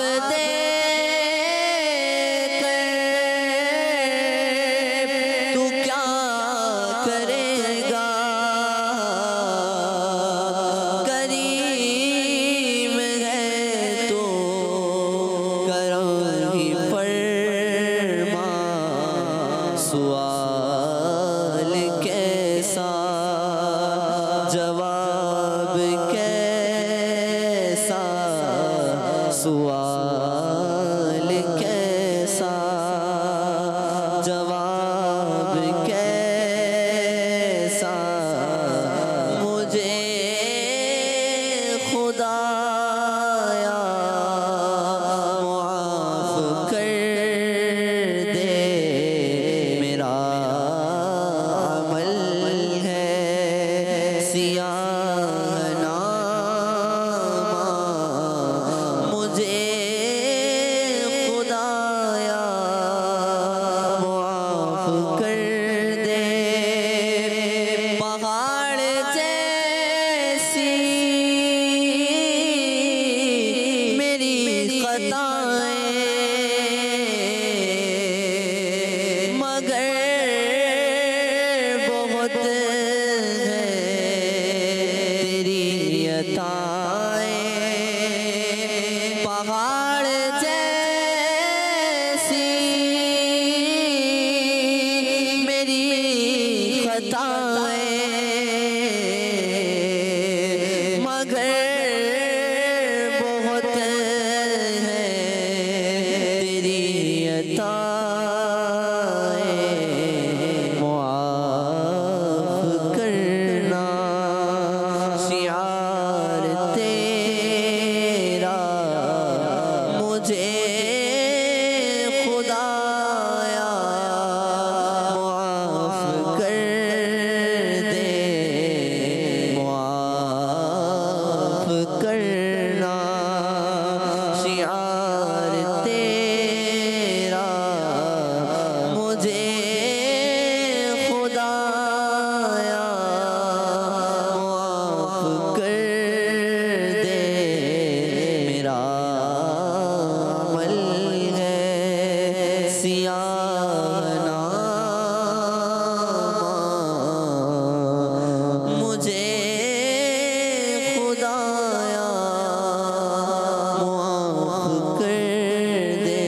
दे तू क्या करेगा, करीम है तू करम ही फरमा, सवाल कैसा जवाब कैसा, सवाल कैसा जवाब कैसा, मुझे खुदाया मुआफ़ कर दे, मेरा अमल है सियाहनामा, मुझे खुदाया मुआफ़ कर दे, पहाड़ जैसी मेरी खताएं, मगर बहुत है तेरी अताएं, पहाड़ जैसी मेरी खताएं, मगर बहुत है तेरी अताएं, मुआफ़ करना शियार तेरा, मुझे खुदाया मुआफ़ कर दे, मुआफ़ करना शियार तेरा, मुझे खुदाया मुआफ़ कर दे, मेरा अमल है सियाहनामा, मुझे खुदाया मुआफ़ कर दे।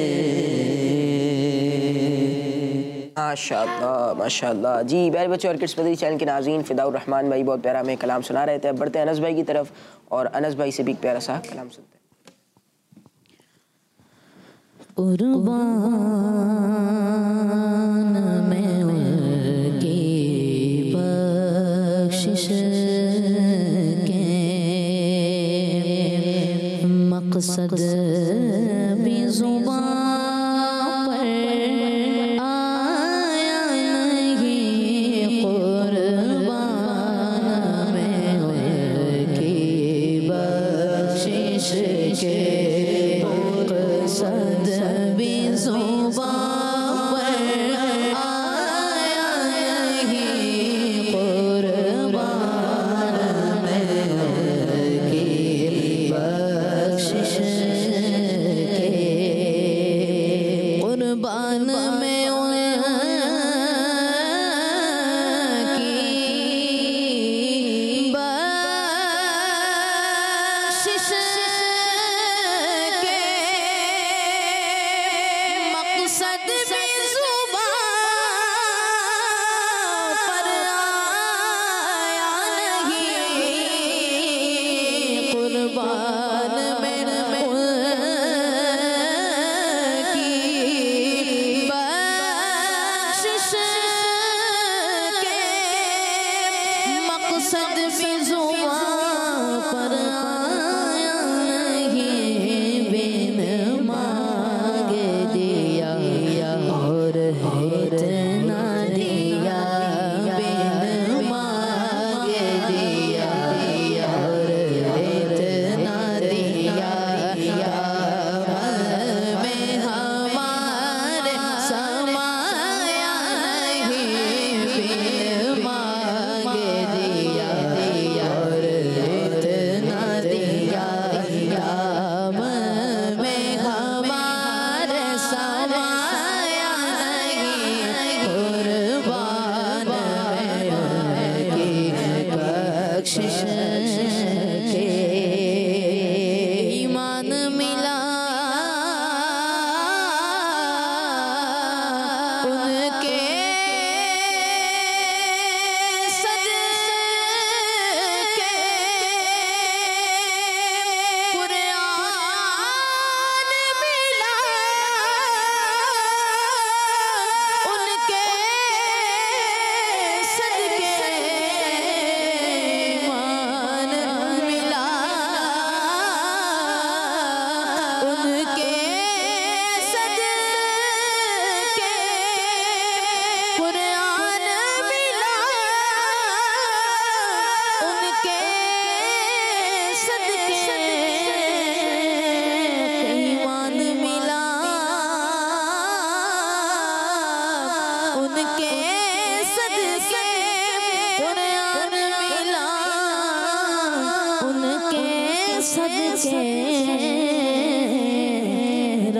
माशाअल्लाह माशाअल्लाह। जी प्यारे बच्चों, ऑर्किड्स मदनी चैनल के नाज़रीन, फ़िदाउर रहमान भाई बहुत प्यारा हमें कलाम सुना रहे थे। अब बढ़ते हैं अनस भाई की तरफ और अनस भाई से भी एक प्यारा सा कलाम सुनते हैं। कुर्बान मैं उनकी बख्शिश के मकसद भी ज़ुबान पर आया नहीं, कुर्बान मैं उनकी बख्शिश के मकसद भी ज़ुबान पर आया नहीं, कुर्बान मैं उनकी बख्शिश के, कुर्बान मैं उनकी बख्शिश के मकसद भी ज़ुबान पर आया नहीं, कुर्बान मैं उनकी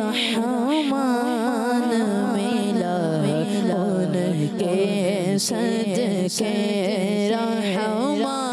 रहमान मिला उनके सदके रहमान